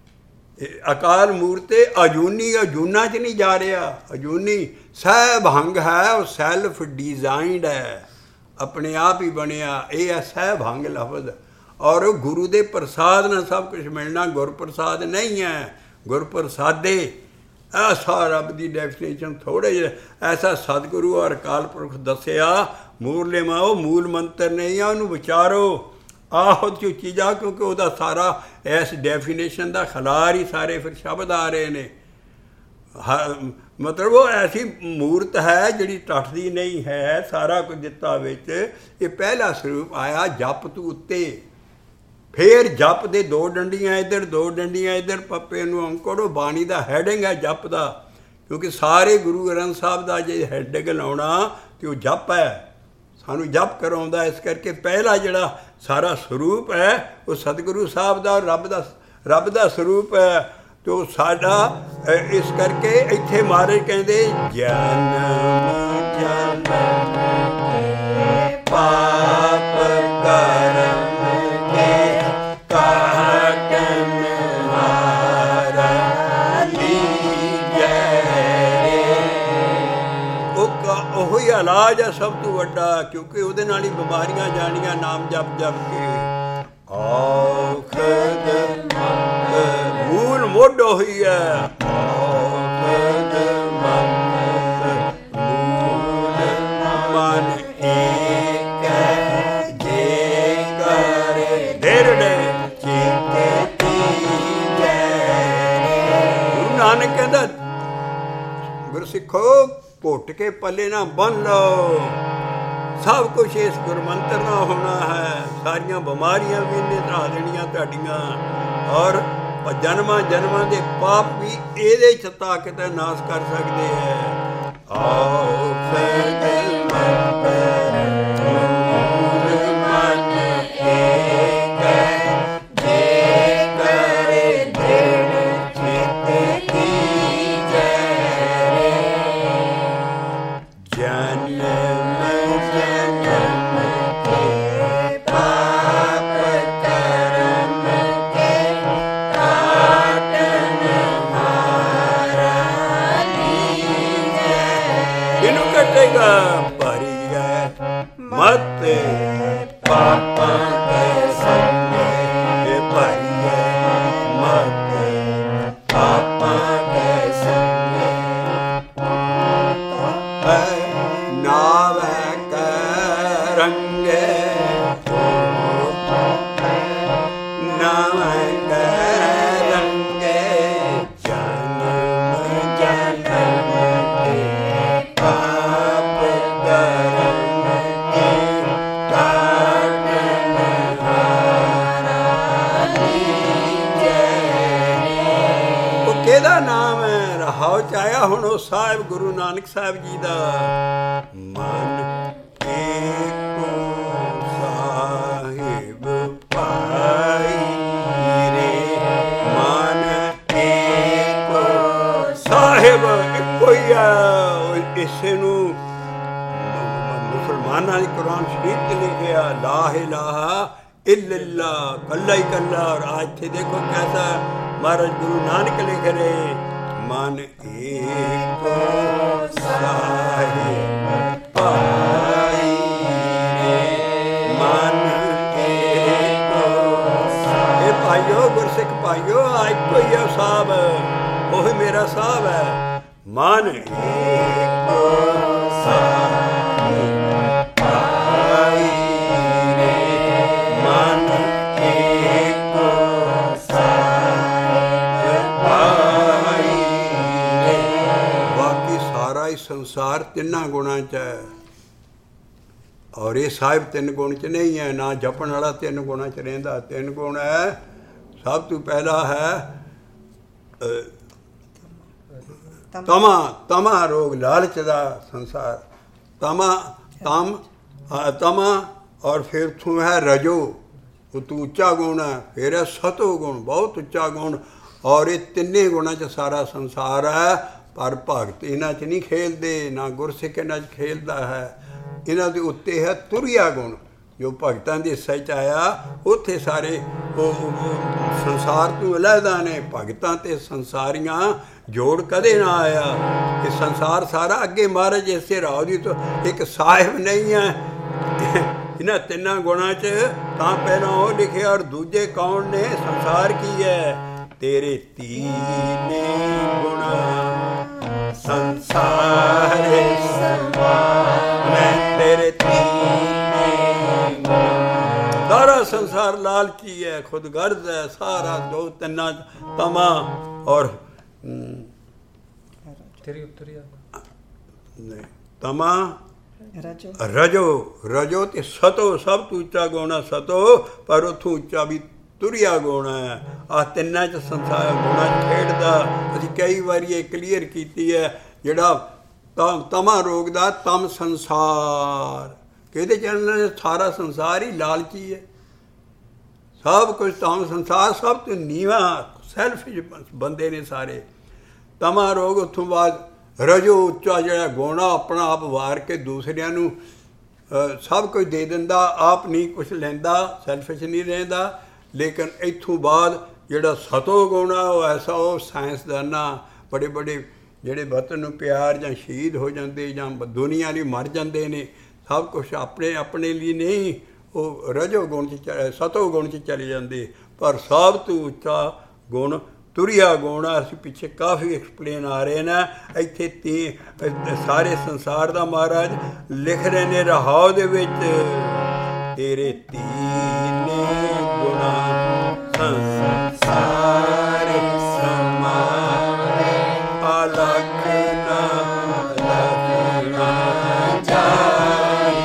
ਅਕਾਲ ਮੂਰਤੇ ਅਜੂਨੀ, ਅਜੂਨਾ 'ਚ ਨਹੀਂ ਜਾ ਰਿਹਾ। ਅਜੂਨੀ ਸਹਿਭੰਗ ਹੈ, ਉਹ ਸੈਲਫ ਡਿਜ਼ਾਈਨਡ ਹੈ, ਆਪਣੇ ਆਪ ਹੀ ਬਣਿਆ। ਇਹ ਹੈ ਸਹਿਭੰਗ ਲਫ਼ਜ਼। ਔਰ ਗੁਰੂ ਦੇ ਪ੍ਰਸਾਦ ਨਾਲ ਸਭ ਕੁਛ ਮਿਲਣਾ, ਗੁਰਪ੍ਰਸਾਦ ਨਹੀਂ ਹੈ। ਗੁਰਪ੍ਰਸਾਦੇ ਐਸਾ ਰੱਬ ਦੀ ਡੈਫੀਨੇਸ਼ਨ ਥੋੜ੍ਹੇ ਜਿਹੇ ਐਸਾ ਸਤਿਗੁਰੂ ਔਰ ਅਕਾਲ ਪੁਰਖ ਦੱਸਿਆ। ਮੂਰਲੇ ਮਾ ਉਹ ਮੂਲ ਮੰਤਰ ਨਹੀਂ ਆ, ਉਹਨੂੰ ਵਿਚਾਰੋ ਆਹੋ ਉੱਚੀ ਜਾ, ਕਿਉਂਕਿ ਉਹਦਾ ਸਾਰਾ ਇਸ ਡੈਫੀਨੇਸ਼ਨ ਦਾ ਖਿਲਾਰ ਹੀ ਸਾਰੇ ਫਿਰ ਸ਼ਬਦ ਆ ਰਹੇ ਨੇ। ਮਤਲਬ ਉਹ ਐਸੀ ਮੂਰਤ ਹੈ ਜਿਹੜੀ ਟੱਟਦੀ ਨਹੀਂ ਹੈ, ਸਾਰਾ ਕੁਝ ਦਿੱਤਾ ਵਿੱਚ। ਇਹ ਪਹਿਲਾ ਸਰੂਪ ਆਇਆ ਜਪ ਤੂੰ ਉੱਤੇ, ਫਿਰ ਜਪ ਦੇ ਦੋ ਡੰਡੀਆਂ ਇੱਧਰ ਦੋ ਡੰਡੀਆਂ ਇੱਧਰ, ਪੱਪੇ ਨੂੰ ਅੰਕੜੋ। ਬਾਣੀ ਦਾ ਹੈਡਿੰਗ ਹੈ ਜਪ ਦਾ, ਕਿਉਂਕਿ ਸਾਰੇ ਗੁਰੂ ਗ੍ਰੰਥ ਸਾਹਿਬ ਦਾ ਜੇ ਹੈਡਿੰਗ ਲਾਉਣਾ ਤਾਂ ਉਹ ਜਪ ਹੈ, ਸਾਨੂੰ ਜਪ ਕਰਾਉਂਦਾ। ਇਸ ਕਰਕੇ ਪਹਿਲਾ ਜਿਹੜਾ ਸਾਰਾ ਸਰੂਪ ਹੈ ਉਹ ਸਤਿਗੁਰੂ ਸਾਹਿਬ ਦਾ, ਰੱਬ ਦਾ ਰੱਬ ਦਾ ਸਰੂਪ ਹੈ। ਅਤੇ ਉਹ ਸਾਡਾ ਇਸ ਕਰਕੇ ਇੱਥੇ ਮਹਾਰਾਜ ਕਹਿੰਦੇ ਜਨਮ ਜਨਮ ਕੇ ਪਾਪ ਕਰਮ ਕੇ ਕਾਟਨ ਹਾਰਾ ਲੀਜੈ। ਉਹ ਉਹੀ ਇਲਾਜ ਹੈ ਸਭ ਤੋਂ ਵੱਡਾ, ਕਿਉਂਕਿ ਉਹਦੇ ਨਾਲ ਹੀ ਬਿਮਾਰੀਆਂ ਜਾਣੀਆਂ ਨਾਮ ਜਪ ਜਪ ਕੇ। ਔਖਦ ਮੂਲ ਮੁੱਢ ਹੋਈ ਹੈ। ਔਖਦ ਮੂਲ ਮਨ ਏਕ ਜੇ ਕਰੇ ਦਿਰੜੇ ਚਿਤ ਤੀਜੈ। ਗੁਰੂ ਨਾਨਕ ਕਹਿੰਦਾ ਗੁਰਸਿੱਖੋ ਘੁੱਟ ਕੇ ਪੱਲੇ ਨਾ ਬੰਨ ਲਓ, ਸਭ ਕੁਛ ਇਸ ਗੁਰਮੰਤਰ ਨਾਲ ਹੋਣਾ ਹੈ। ਸਾਰੀਆਂ ਬਿਮਾਰੀਆਂ ਵੀ ਇਹਨੇ ਧਰਾ ਦੇਣੀਆਂ ਤੁਹਾਡੀਆਂ, ਔਰ ਜਨਮਾਂ ਜਨਮਾਂ ਦੇ ਪਾਪ ਵੀ ਇਹਦੇ 'ਚ ਤਾਕਤ ਨਾਸ਼ ਕਰ ਸਕਦੇ ਹੈ। ਆਓ Ah ਸਾਹਿਬ ਗੁਰੂ ਨਾਨਕ ਸਾਹਿਬ ਜੀ ਦਾ। ਮਨ ਏਕੋ ਸਾਹਿਬ ਭਾਈ ਰੇ, ਮਨ ਏਕੋ ਸਾਹਿਬ ਇੱਕੋ ਹੀ ਆ। ਇਸੇ ਨੂੰ ਮੁਸਲਮਾਨਾਂ ਦੀ ਕੁਰਾਨ ਸ਼ਰੀਫ 'ਚ ਲਿਖਿਆ, ਲਾ ਇਲਾਹਾ ਇल्लल्लाह, ਕੱਲਾ ਹੀ ਕੱਲਾ। ਔਰ ਅੱਜ ਇੱਥੇ ਦੇਖੋ ਕੈਸਾ ਮਹਾਰਾਜ ਗੁਰੂ ਨਾਨਕ ਲਿਖ ਰਹੇ, ਮਨ ਏਕੋ ਸਾਹਿਬ ਭਾਈ ਰੇ, ਮਨ ਏਕੋ। ਇਹ ਭਾਈਓ, ਗੁਰਸਿੱਖ ਭਾਈਓ, ਆ ਇੱਕੋ ਹੀ ਆ ਸਾਹਿਬ, ਉਹੀ ਮੇਰਾ ਸਾਹਿਬ ਹੈ। ਮਨ ਏਕੋ ਸਾਹਿਬ ਸੰਸਾਰ ਤਿੰਨਾਂ ਗੁਣਾਂ 'ਚ ਹੈ। ਔਰ ਇਹ ਸਾਹਿਬ ਤਿੰਨ ਗੁਣ 'ਚ ਨਹੀਂ ਹੈ। ਨਾ ਜਪਣ ਵਾਲਾ ਤਿੰਨ ਗੁਣਾਂ 'ਚ ਰਹਿੰਦਾ। ਤਿੰਨ ਗੁਣ ਹੈ, ਸਭ ਤੋਂ ਪਹਿਲਾ ਹੈ ਤਮਾ। ਤਮਾ ਰੋਗ, ਲਾਲਚ ਦਾ ਸੰਸਾਰ। ਤਮਾ ਤਮ ਤਮਾ। ਔਰ ਫਿਰ ਉੱਥੋਂ ਹੈ ਰਜੋ, ਉਹ ਤੋਂ ਉੱਚਾ ਗੁਣ ਹੈ। ਫਿਰ ਹੈ ਸਤੋ ਗੁਣ, ਬਹੁਤ ਉੱਚਾ ਗੁਣ। ਔਰ ਇਹ ਤਿੰਨੇ ਗੁਣਾਂ 'ਚ ਸਾਰਾ ਸੰਸਾਰ ਹੈ। ਪਰ ਭਗਤ ਇਹਨਾਂ 'ਚ ਨਹੀਂ ਖੇਲਦੇ, ਨਾ ਗੁਰਸਿੱਖ ਇਹਨਾਂ 'ਚ ਖੇਲਦਾ ਹੈ। ਇਹਨਾਂ ਦੇ ਉੱਤੇ ਹੈ ਤੁਰਿਆ ਗੁਣ, ਜੋ ਭਗਤਾਂ ਦੇ ਹਿੱਸੇ 'ਚ ਆਇਆ। ਉੱਥੇ ਸਾਰੇ ਉਹ ਸੰਸਾਰ ਤੋਂ ਅਲੱਗਾ ਨੇ। ਭਗਤਾਂ ਅਤੇ ਸੰਸਾਰੀਆਂ ਜੋੜ ਕਦੇ ਨਾ ਆਇਆ। ਇਹ ਸੰਸਾਰ ਸਾਰਾ ਅੱਗੇ ਮਹਾਰਾਜ ਇਸੇ ਰਾਹ ਦੀ ਤੋਂ ਇੱਕ ਸਾਹਿਬ ਨਹੀਂ ਹੈ ਇਹਨਾਂ ਤਿੰਨਾਂ ਗੁਣਾਂ 'ਚ। ਤਾਂ ਪਹਿਲਾਂ ਉਹ ਲਿਖਿਆ, ਔਰ ਦੂਜੇ ਕੌਣ ਨੇ? ਸੰਸਾਰ ਕੀ ਹੈ? ਤੇਰੇ ਤੀਨੇ ਗੁਣਾ ਸੰਸਾਰ ਸਮਾ, ਮੈਂ ਤੇਰੇ ਤੀਨੇ ਗੁਣਾ। ਸਾਰਾ ਸੰਸਾਰ ਲਾਲਚੀ ਹੈ, ਖੁਦਗਰਜ਼ ਹੈ ਸਾਰਾ। ਦੋ ਤਿੰਨਾਂ ਤਮਾ ਔਰ ਤੇਰੀ ਉਤਰਿਆ ਨਹੀਂ, ਤਮਾ ਰਜੋ ਰਜੋ ਰਜੋ ਤੇ ਸਤੋ। ਸਭ ਤੋਂ ਉੱਚਾ ਗੁਣਾ ਸਤੋ, ਪਰ ਉੱਥੋਂ ਉੱਚਾ ਵੀ ਤੁਰਿਆ ਗੁਣ ਹੈ। ਆਹ ਤਿੰਨਾਂ 'ਚ ਸੰਸਾਰ ਗੁਣਾਂ 'ਚ ਖੇਡਦਾ। ਅਸੀਂ ਕਈ ਵਾਰੀ ਇਹ ਕਲੀਅਰ ਕੀਤੀ ਹੈ। ਜਿਹੜਾ ਤਮ ਤਮਾ ਰੋਗ ਦਾ ਤਮ ਸੰਸਾਰ, ਕਿਹਦੇ ਚੱਲਣਾ? ਸਾਰਾ ਸੰਸਾਰ ਹੀ ਲਾਲਚੀ ਹੈ। ਸਭ ਕੁਝ ਤਮ ਸੰਸਾਰ, ਸਭ ਤੋਂ ਨੀਵਾਂ ਸੈਲਫਿਸ਼ ਬੰਦੇ ਨੇ ਸਾਰੇ। ਤਮਾ ਰੋਗ। ਉੱਥੋਂ ਬਾਅਦ ਰਜੋ ਉੱਚਾ ਜਿਹੜਾ ਗੁਣ ਆ, ਆਪਣਾ ਆਪ ਵਾਰ ਕੇ ਦੂਸਰਿਆਂ ਨੂੰ ਸਭ ਕੁਝ ਦੇ ਦਿੰਦਾ, ਆਪ ਨਹੀਂ ਕੁਛ ਲੈਂਦਾ, ਸੈਲਫਿਸ਼ ਨਹੀਂ ਰਹਿੰਦਾ। ਲੇਕਿਨ ਇੱਥੋਂ ਬਾਅਦ ਜਿਹੜਾ ਸਤੋ ਗੁਣ ਆ, ਉਹ ਐਸਾ, ਉਹ ਸਾਇੰਸਦਾਨਾਂ ਬੜੇ ਬੜੇ ਜਿਹੜੇ ਵਤਨ ਨੂੰ ਪਿਆਰ ਜਾਂ ਸ਼ਹੀਦ ਹੋ ਜਾਂਦੇ ਜਾਂ ਦੁਨੀਆ ਲਈ ਮਰ ਜਾਂਦੇ ਨੇ, ਸਭ ਕੁਛ ਆਪਣੇ ਆਪਣੇ ਲਈ ਨਹੀਂ, ਉਹ ਰਜੋ ਗੁਣ 'ਚ ਸਤੋ ਗੁਣ 'ਚ ਚਲੇ ਜਾਂਦੇ। ਪਰ ਸਭ ਤੋਂ ਉੱਚਾ ਗੁਣ ਤੁਰਿਆ ਗੁਣ ਆ। ਅਸੀਂ ਪਿੱਛੇ ਕਾਫੀ ਐਕਸਪਲੇਨ ਆ ਰਹੇ ਨੇ। ਇੱਥੇ ਤੀ ਸਾਰੇ ਸੰਸਾਰ ਦਾ ਮਹਾਰਾਜ ਲਿਖ ਰਹੇ ਨੇ ਰਹਾਉ ਦੇ ਵਿੱਚ, ਤੇਰੇ ਤੀਨੇ ਗੁਣਾ ਸੰਸਾਰ ਸਮਾ, ਅਲਖ ਨਾ ਲਖਣਾ ਜਾਈ।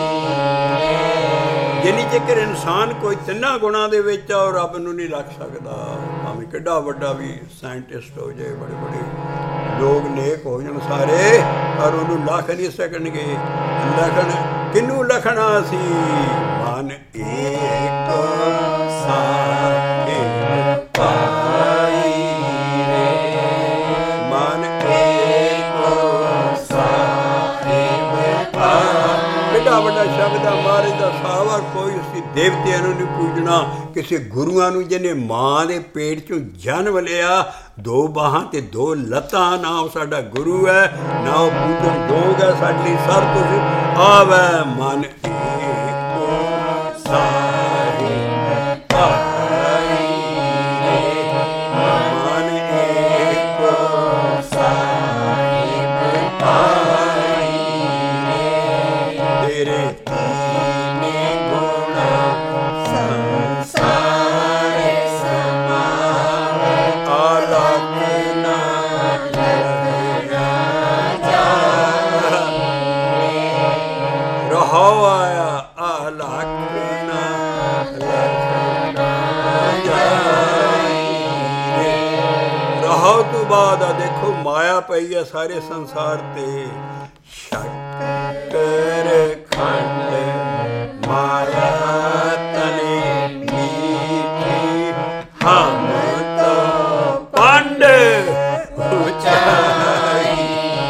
ਜਿੰਨੀ ਚਿਰ ਇਨਸਾਨ ਕੋਈ ਤਿੰਨਾਂ ਗੁਣਾਂ ਦੇ ਵਿੱਚ ਆ, ਉਹ ਰੱਬ ਨੂੰ ਨਹੀਂ ਲੱਗ ਸਕਦਾ। ਭਾਵੇਂ ਕਿੱਡਾ ਵੱਡਾ ਵੀ ਸਾਇੰਟਿਸਟ ਹੋ ਜਾਏ, ਬੜੇ ਬੜੇ ਲੋਕ ਨੇਕ ਹੋ ਜਾਣ ਸਾਰੇ, ਪਰ ਉਹਨੂੰ ਲੱਖ ਨਹੀਂ ਸਕਣਗੇ। ਲਖਣ ਕਿਹਨੂੰ ਲਖਣਾ ਸੀ? ਮਨ ਏਕ ਸਾਹਿਬ ਭਾਈ ਰੇ, ਮਨ ਏਕ ਸਾਹਿਬ ਭਾਈ। ਕਿੱਡਾ ਵੱਡਾ ਸ਼ਬਦ ਆ ਮਹਾਰਾਜ ਦਾ ਸਾਵਾ। ਕੋਈ ਅਸੀਂ ਦੇਵਤਿਆਂ ਨੂੰ ਨਹੀਂ ਪੂਜਣਾ, ਕਿਸੇ ਗੁਰੂਆਂ ਨੂੰ ਜਿਹਨੇ ਮਾਂ ਦੇ ਪੇਟ 'ਚੋਂ ਜਨਮ ਲਿਆ, ਦੋ ਬਾਹਾਂ ਤੇ ਦੋ ਲੱਤਾਂ, ਨਾ ਉਹ ਸਾਡਾ ਗੁਰੂ ਹੈ, ਨਾ ਉਹ ਪੂਜਣ ਯੋਗ ਹੈ ਸਾਡੇ ਲਈ। ਸਭ ਕੁਝ ਆਵੈ ਮਨ ਏਕੋ ਸਾਹਿਬ ਭਾਈ ਰੇ, ਮਨ ਏਕੋ ਸਾਹਿਬ ਭਾਈ ਰੇ, ਤੇਰੇ ਤੀਨੇ ਗੁਣ ਸੰਸਾਰ ਸਮਾ, ਅਲਖ ਨਾ ਲਖਣਾ ਜਾਈ। ਰਹਾਉ ਆਇਆ, ਅਲਖ ਨਾ ਲਖਣਾ ਜਾਈ। ਰਹਾਉ ਤੋਂ ਬਾਅਦ ਆ ਦੇਖੋ ਮਾਇਆ ਪਈ ਹੈ ਸਾਰੇ ਸੰਸਾਰ ਤੇ। ਸ਼ੱਕਰ ਖੰਡ ਮਾਇਆ ਤਨੇ ਮੀਠੀ, ਹਮ ਤੋ ਪੰਡ ਉਚਾਈ।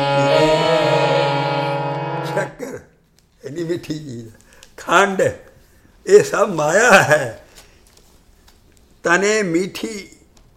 ਸ਼ੱਕਰ ਇੰਨੀ ਮਿੱਠੀ ਚੀਜ਼, ਖੰਡ ਇਹ ਸਭ ਮਾਇਆ ਹੈ। ਤਨੇ ਮੀਠੀ,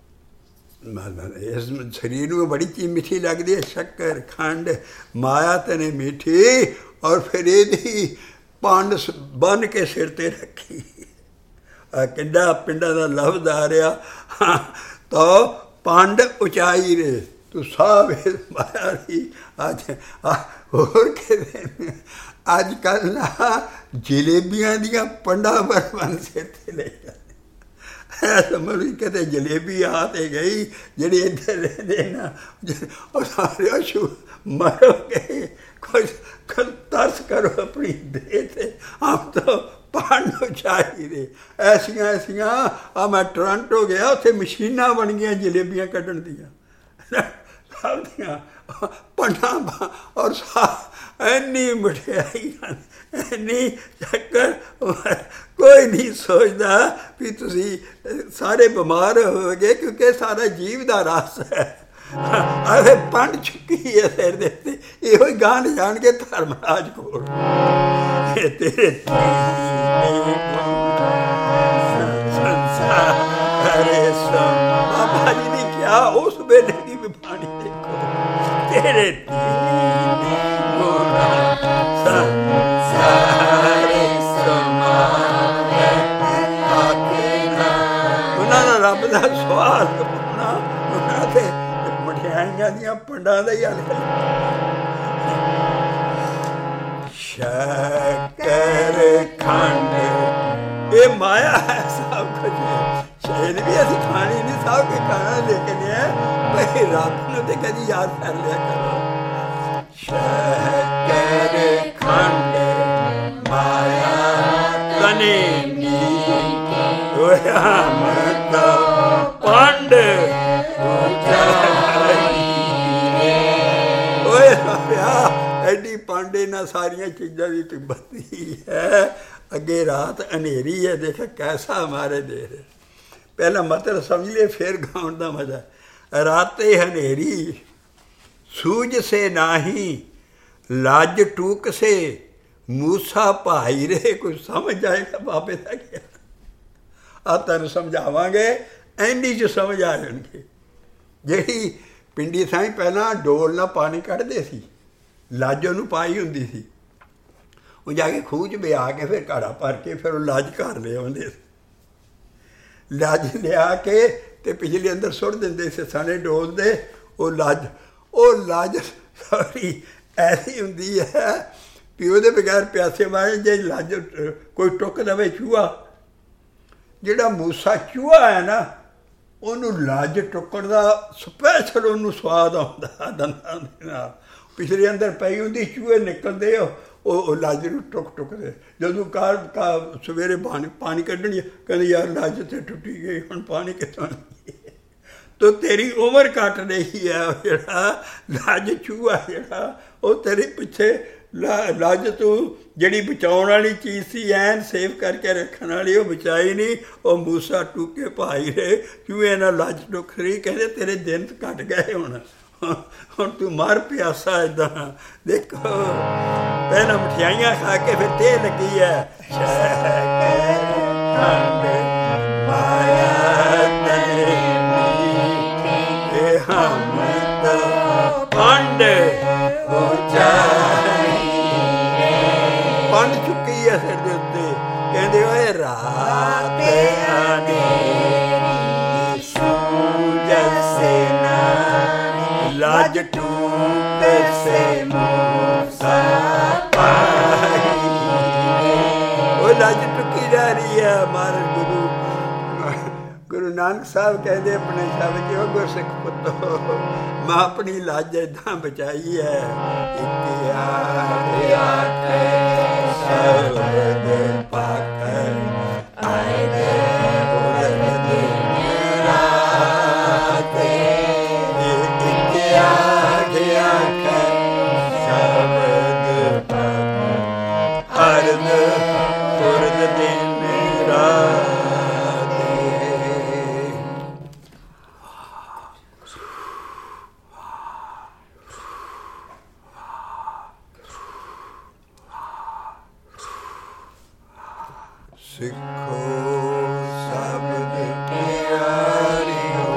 ਇਸ ਸਰੀਰ ਨੂੰ ਬੜੀ ਚੀਜ਼ ਮਿੱਠੀ ਲੱਗਦੀ ਹੈ। ਸ਼ੱਕਰ ਖੰਡ ਮਾਇਆ ਤਨੇ ਮਿੱਠੀ, ਔਰ ਫਿਰ ਇਹਦੀ ਪੰਡ ਬੰਨ ਕੇ ਸਿਰ 'ਤੇ ਰੱਖੀ। ਕਿੱਡਾ ਪਿੰਡਾਂ ਦਾ ਲਫ਼ਜ਼ ਆ ਰਿਹਾ, ਤਾਂ ਪੰਡ ਉਚਾਈ ਰੇ ਤੂੰ ਸਭ ਮਾਇਆ ਦੀ। ਅੱਜ ਹੋਰ ਕਿਤੇ ਅੱਜ ਕੱਲ੍ਹ ਨਾ ਜਲੇਬੀਆਂ ਦੀਆਂ ਪੰਡਾਂ ਬਣ ਬਣ ਸਿਰ 'ਤੇ ਲੈ ਜਾਂਦੇ। ਸਮਝ ਕਿਤੇ ਜਲੇਬੀ ਆ ਤੇ ਗਈ ਜਿਹੜੀ ਇੱਧਰ ਰਹਿੰਦੇ ਨਾ, ਉਹ ਸਾਰੇ ਸ਼ੂ ਮਰੋਗੇ। ਕੁਛ ਤਰਸ ਕਰੋ ਆਪਣੀ ਦੇਹ 'ਤੇ। ਆਮ ਤਾਂ ਪੰਡ ਉਚਾਈ ਦੇ ਐਸੀਆਂ ਐਸੀਆਂ। ਆ ਮੈਂ ਟੋਰਾਂਟੋ ਗਿਆ, ਉੱਥੇ ਮਸ਼ੀਨਾਂ ਬਣ ਗਈਆਂ ਜਲੇਬੀਆਂ ਕੱਢਣ ਦੀਆਂ, ਸਭ ਦੀਆਂ ਪੰਡਾਂ। ਔਰ ਇੰਨੀ ਮਠਿਆਈ, ਇੰਨੀ ਸ਼ੱਕਰ, ਕੋਈ ਨਹੀਂ ਸੋਚਦਾ ਵੀ ਤੁਸੀਂ ਸਾਰੇ ਬਿਮਾਰ ਹੋਵੋਗੇ, ਕਿਉਂਕਿ ਸਾਰਾ ਜੀਵ ਦਾ ਰਸ ਹੈ। ਆਵੇ ਪੰਡ ਚੁੱਕੀ ਹੈ ਸਿਰ ਦੇ ਉੱਤੇ। ਇਹੋ ਹੀ ਗਾਂ ਜਾਣ ਕੇ ਧਰਮਰਾਜ ਕੋਲ ਤੇਰੇ ਸੰਸਾਰੇ ਸਮ। ਬਾਬਾ ਜੀ ਨੇ ਕਿਹਾ ਉਸ ਵੇਲੇ ਦੀ ਵੀ ਬਾਣੀ ਦੇਖੋ, ਤੇਰੇ ਉਹਨਾਂ ਦਾ ਰੱਬ ਦਾ ਸਵਾਲ ਪੁੱਛਣਾ, ਉਹਨਾਂ ਤੇ ਮਠਿਆਈਆਂ ਦੀਆਂ ਪੰਡਾਂ ਦਾ ਹੀ ਹੱਲ। ਸ਼ੱਕਰ ਖੰਡ ਇਹ ਮਾਇਆ ਹੈ ਸਭ ਕੁਝ। ਸ਼ਾਇਦ ਵੀ ਅਸੀਂ ਖਾਣੀ ਨਹੀਂ, ਸਭ ਕੁਝ ਖਾਣਾ, ਲੇਕਿਨ ਇਹ ਭਾਈ ਰੱਬ ਨੂੰ ਤੇ ਕਦੀ ਯਾਦ ਕਰ ਲਿਆ ਕਰੋ। ਸ਼ੱਕਰ ਖੰਡ ਮਾਇਆ ਤਨੇ ਹੋਇਆ ਮਤਾ ਪੰਡ ਓਏ ਹੋਇਆ। ਐਡੀ ਪਾਂਡੇ ਨਾਲ ਸਾਰੀਆਂ ਚੀਜ਼ਾਂ ਦੀ ਤਿੱਬਤੀ ਹੈ। ਅੱਗੇ ਰਾਤ ਹਨੇਰੀ ਹੈ, ਦੇਖ ਕੈਸਾ ਮਾਰੇ ਦੇ ਰਹੇ। ਪਹਿਲਾਂ ਮਤਲਬ ਸਮਝ ਲਏ, ਫਿਰ ਗਾਉਣ ਦਾ ਮਜ਼ਾ। ਰਾਤੇ ਹਨੇਰੀ ਸੂਝ ਸੇ ਨਾਹੀ, ਲੱਜ ਟੂਕ ਸੇ ਮੂਸਾ ਭਾਈ ਰੇ। ਕੁਝ ਸਮਝ ਜਾਏਗਾ ਬਾਬੇ ਦਾ ਕਿਹਾ। ਆ ਤੈਨੂੰ ਸਮਝਾਵਾਂਗੇ, ਐਂਡੀ 'ਚ ਸਮਝ ਆ ਜਾਣਗੇ। ਜਿਹੜੀ ਪਿੰਡੀ ਸਾਈਂ ਪਹਿਲਾਂ ਡੋਲ ਨਾਲ ਪਾਣੀ ਕੱਢਦੇ ਸੀ, ਲੱਜ ਉਹਨੂੰ ਪਾਈ ਹੁੰਦੀ ਸੀ। ਉਹ ਜਾ ਕੇ ਖੂਹ 'ਚ ਵਿਆ ਕੇ ਫਿਰ ਘੜਾ ਭਰ ਕੇ ਫਿਰ ਉਹ ਲੱਜ ਘਰ ਲੈ ਆਉਂਦੇ ਸੀ। ਲੱਜ ਲਿਆ ਕੇ ਅਤੇ ਪਿਛਲੇ ਅੰਦਰ ਸੁੱਟ ਦਿੰਦੇ ਸੀ ਸਣੇ ਡੋਲ ਦੇ। ਉਹ ਲੱਜ ਉਹ ਲੱਜ ਸੌਰੀ ਐਸੀ ਹੁੰਦੀ ਹੈ ਵੀ ਉਹਦੇ ਬਗੈਰ ਪਿਆਸੇ ਮਾਰੇ। ਜੇ ਲੱਜ ਕੋਈ ਟੁੱਕ ਦੇਵੇ ਚੂਹਾ, ਜਿਹੜਾ ਮੂਸਾ ਚੂਹਾ ਹੈ ਨਾ, ਉਹਨੂੰ ਲੱਜ ਟੁੱਕਣ ਦਾ ਸਪੈਸ਼ਲ ਉਹਨੂੰ ਸਵਾਦ ਆਉਂਦਾ ਦੰਦਾਂ ਦੇ ਨਾਲ। ਪਿਛਲੇ ਅੰਦਰ ਪਈ ਹੁੰਦੀ, ਚੂਹੇ ਨਿਕਲਦੇ ਉਹ ਉਹ ਲੱਜ ਨੂੰ ਟੁੱਕ ਟੁੱਕਦੇ। ਜਦੋਂ ਕਾਰ ਕਾ ਸਵੇਰੇ ਪਾਣੀ ਪਾਣੀ ਕੱਢਣੀ, ਕਹਿੰਦੇ ਯਾਰ ਲੱਜ ਤੇ ਟੁੱਟੀ ਗਈ, ਹੁਣ ਪਾਣੀ ਕਿੱਥੋਂ ਤੋ ਤੇਰੀ ਉਮਰ ਘੱਟ ਰਹੀ ਹੈ। ਜਿਹੜਾ ਲੱਜ ਚੂਹਾ ਜਿਹੜਾ ਉਹ ਤੇਰੇ ਪਿੱਛੇ ਲਾ ਲੱਜ ਤੂੰ ਜਿਹੜੀ ਬਚਾਉਣ ਵਾਲੀ ਚੀਜ਼ ਸੀ, ਐਨ ਸੇਵ ਕਰਕੇ ਰੱਖਣ ਵਾਲੀ, ਉਹ ਬਚਾਈ ਨਹੀਂ। ਉਹ ਮੂਸਾ ਟੂਕੇ ਭਾਈ ਰਹੇ, ਚੂਹੇ ਨਾਲ ਲੱਜ ਟੁੱਕ ਰਹੀ। ਕਹਿੰਦੇ ਤੇਰੇ ਦਿਨ ਘੱਟ ਗਏ, ਹੁਣ ਹੁਣ ਤੂੰ ਮਰ ਪਿਆਸਾ। ਇੱਦਾਂ ਦੇਖੋ, ਪਹਿਲਾਂ ਮਠਿਆਈਆਂ ਖਾ ਕੇ ਫਿਰ ਤੇ ਲੱਗੀ ਹੈ। ਪੰਡ ਪੰਡ ਚੁੱਕੀ ਹੈ ਸਿਰ ਦੇ ਉੱਤੇ। ਕਹਿੰਦੇ ਓਏ ਰਾਤ ਹਨੇਰੀ ਸੂਝ ਸੇ ਨਾਹੀ, ਲੱਜ ਟੂਕ ਸੇ ਮੂਸਾ ਭਾਈ। ਉਹ ਲੱਜ ਟੁੱਕੀ ਜਾ ਰਹੀ ਹੈ। ਮਹਾਰਾਜ ਗੁਰੂ ਗੁਰੂ ਨਾਨਕ ਸਾਹਿਬ ਕਹਿੰਦੇ ਆਪਣੇ ਸ਼ਬਦ 'ਚ, ਉਹ ਗੁਰਸਿੱਖ ਪੁੱਤੋ, ਮੈਂ ਆਪਣੀ ਲੱਜ ਏਦਾਂ ਬਚਾਈ ਹੈ। ਇੱਕ ਆਖੇ ਆਖੇ ਸ਼ਬਦ ਪਾਕਰ ਆਏ ਦੇ ਬੋਲਦੇ ਰਾਤੇ, ਇੱਕ ਸਿੱਖੋ ਸ਼ਬਦ ਪਿਆਰਿਓ,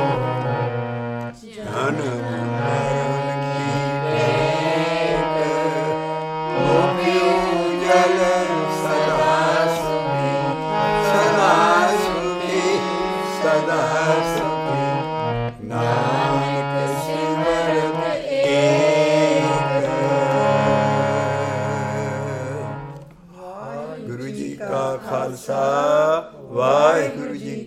ਜਨਮ ਮਰਨ ਕੀ ਭੇਟ, ਹੋਵਿਓ ਜਲ ਸਦਾ ਸੁਖੀ, ਸਦਾ ਸੁਖੀ, ਸਦਾ ਸੁਖੀ, ਨਾਨਕ ਸਿਮਰਤ ਏਕ। ਗੁਰੂ ਜੀ ਕਾ ਖਾਲਸਾ, ਵਾਹਿਗੁਰੂ ਜੀ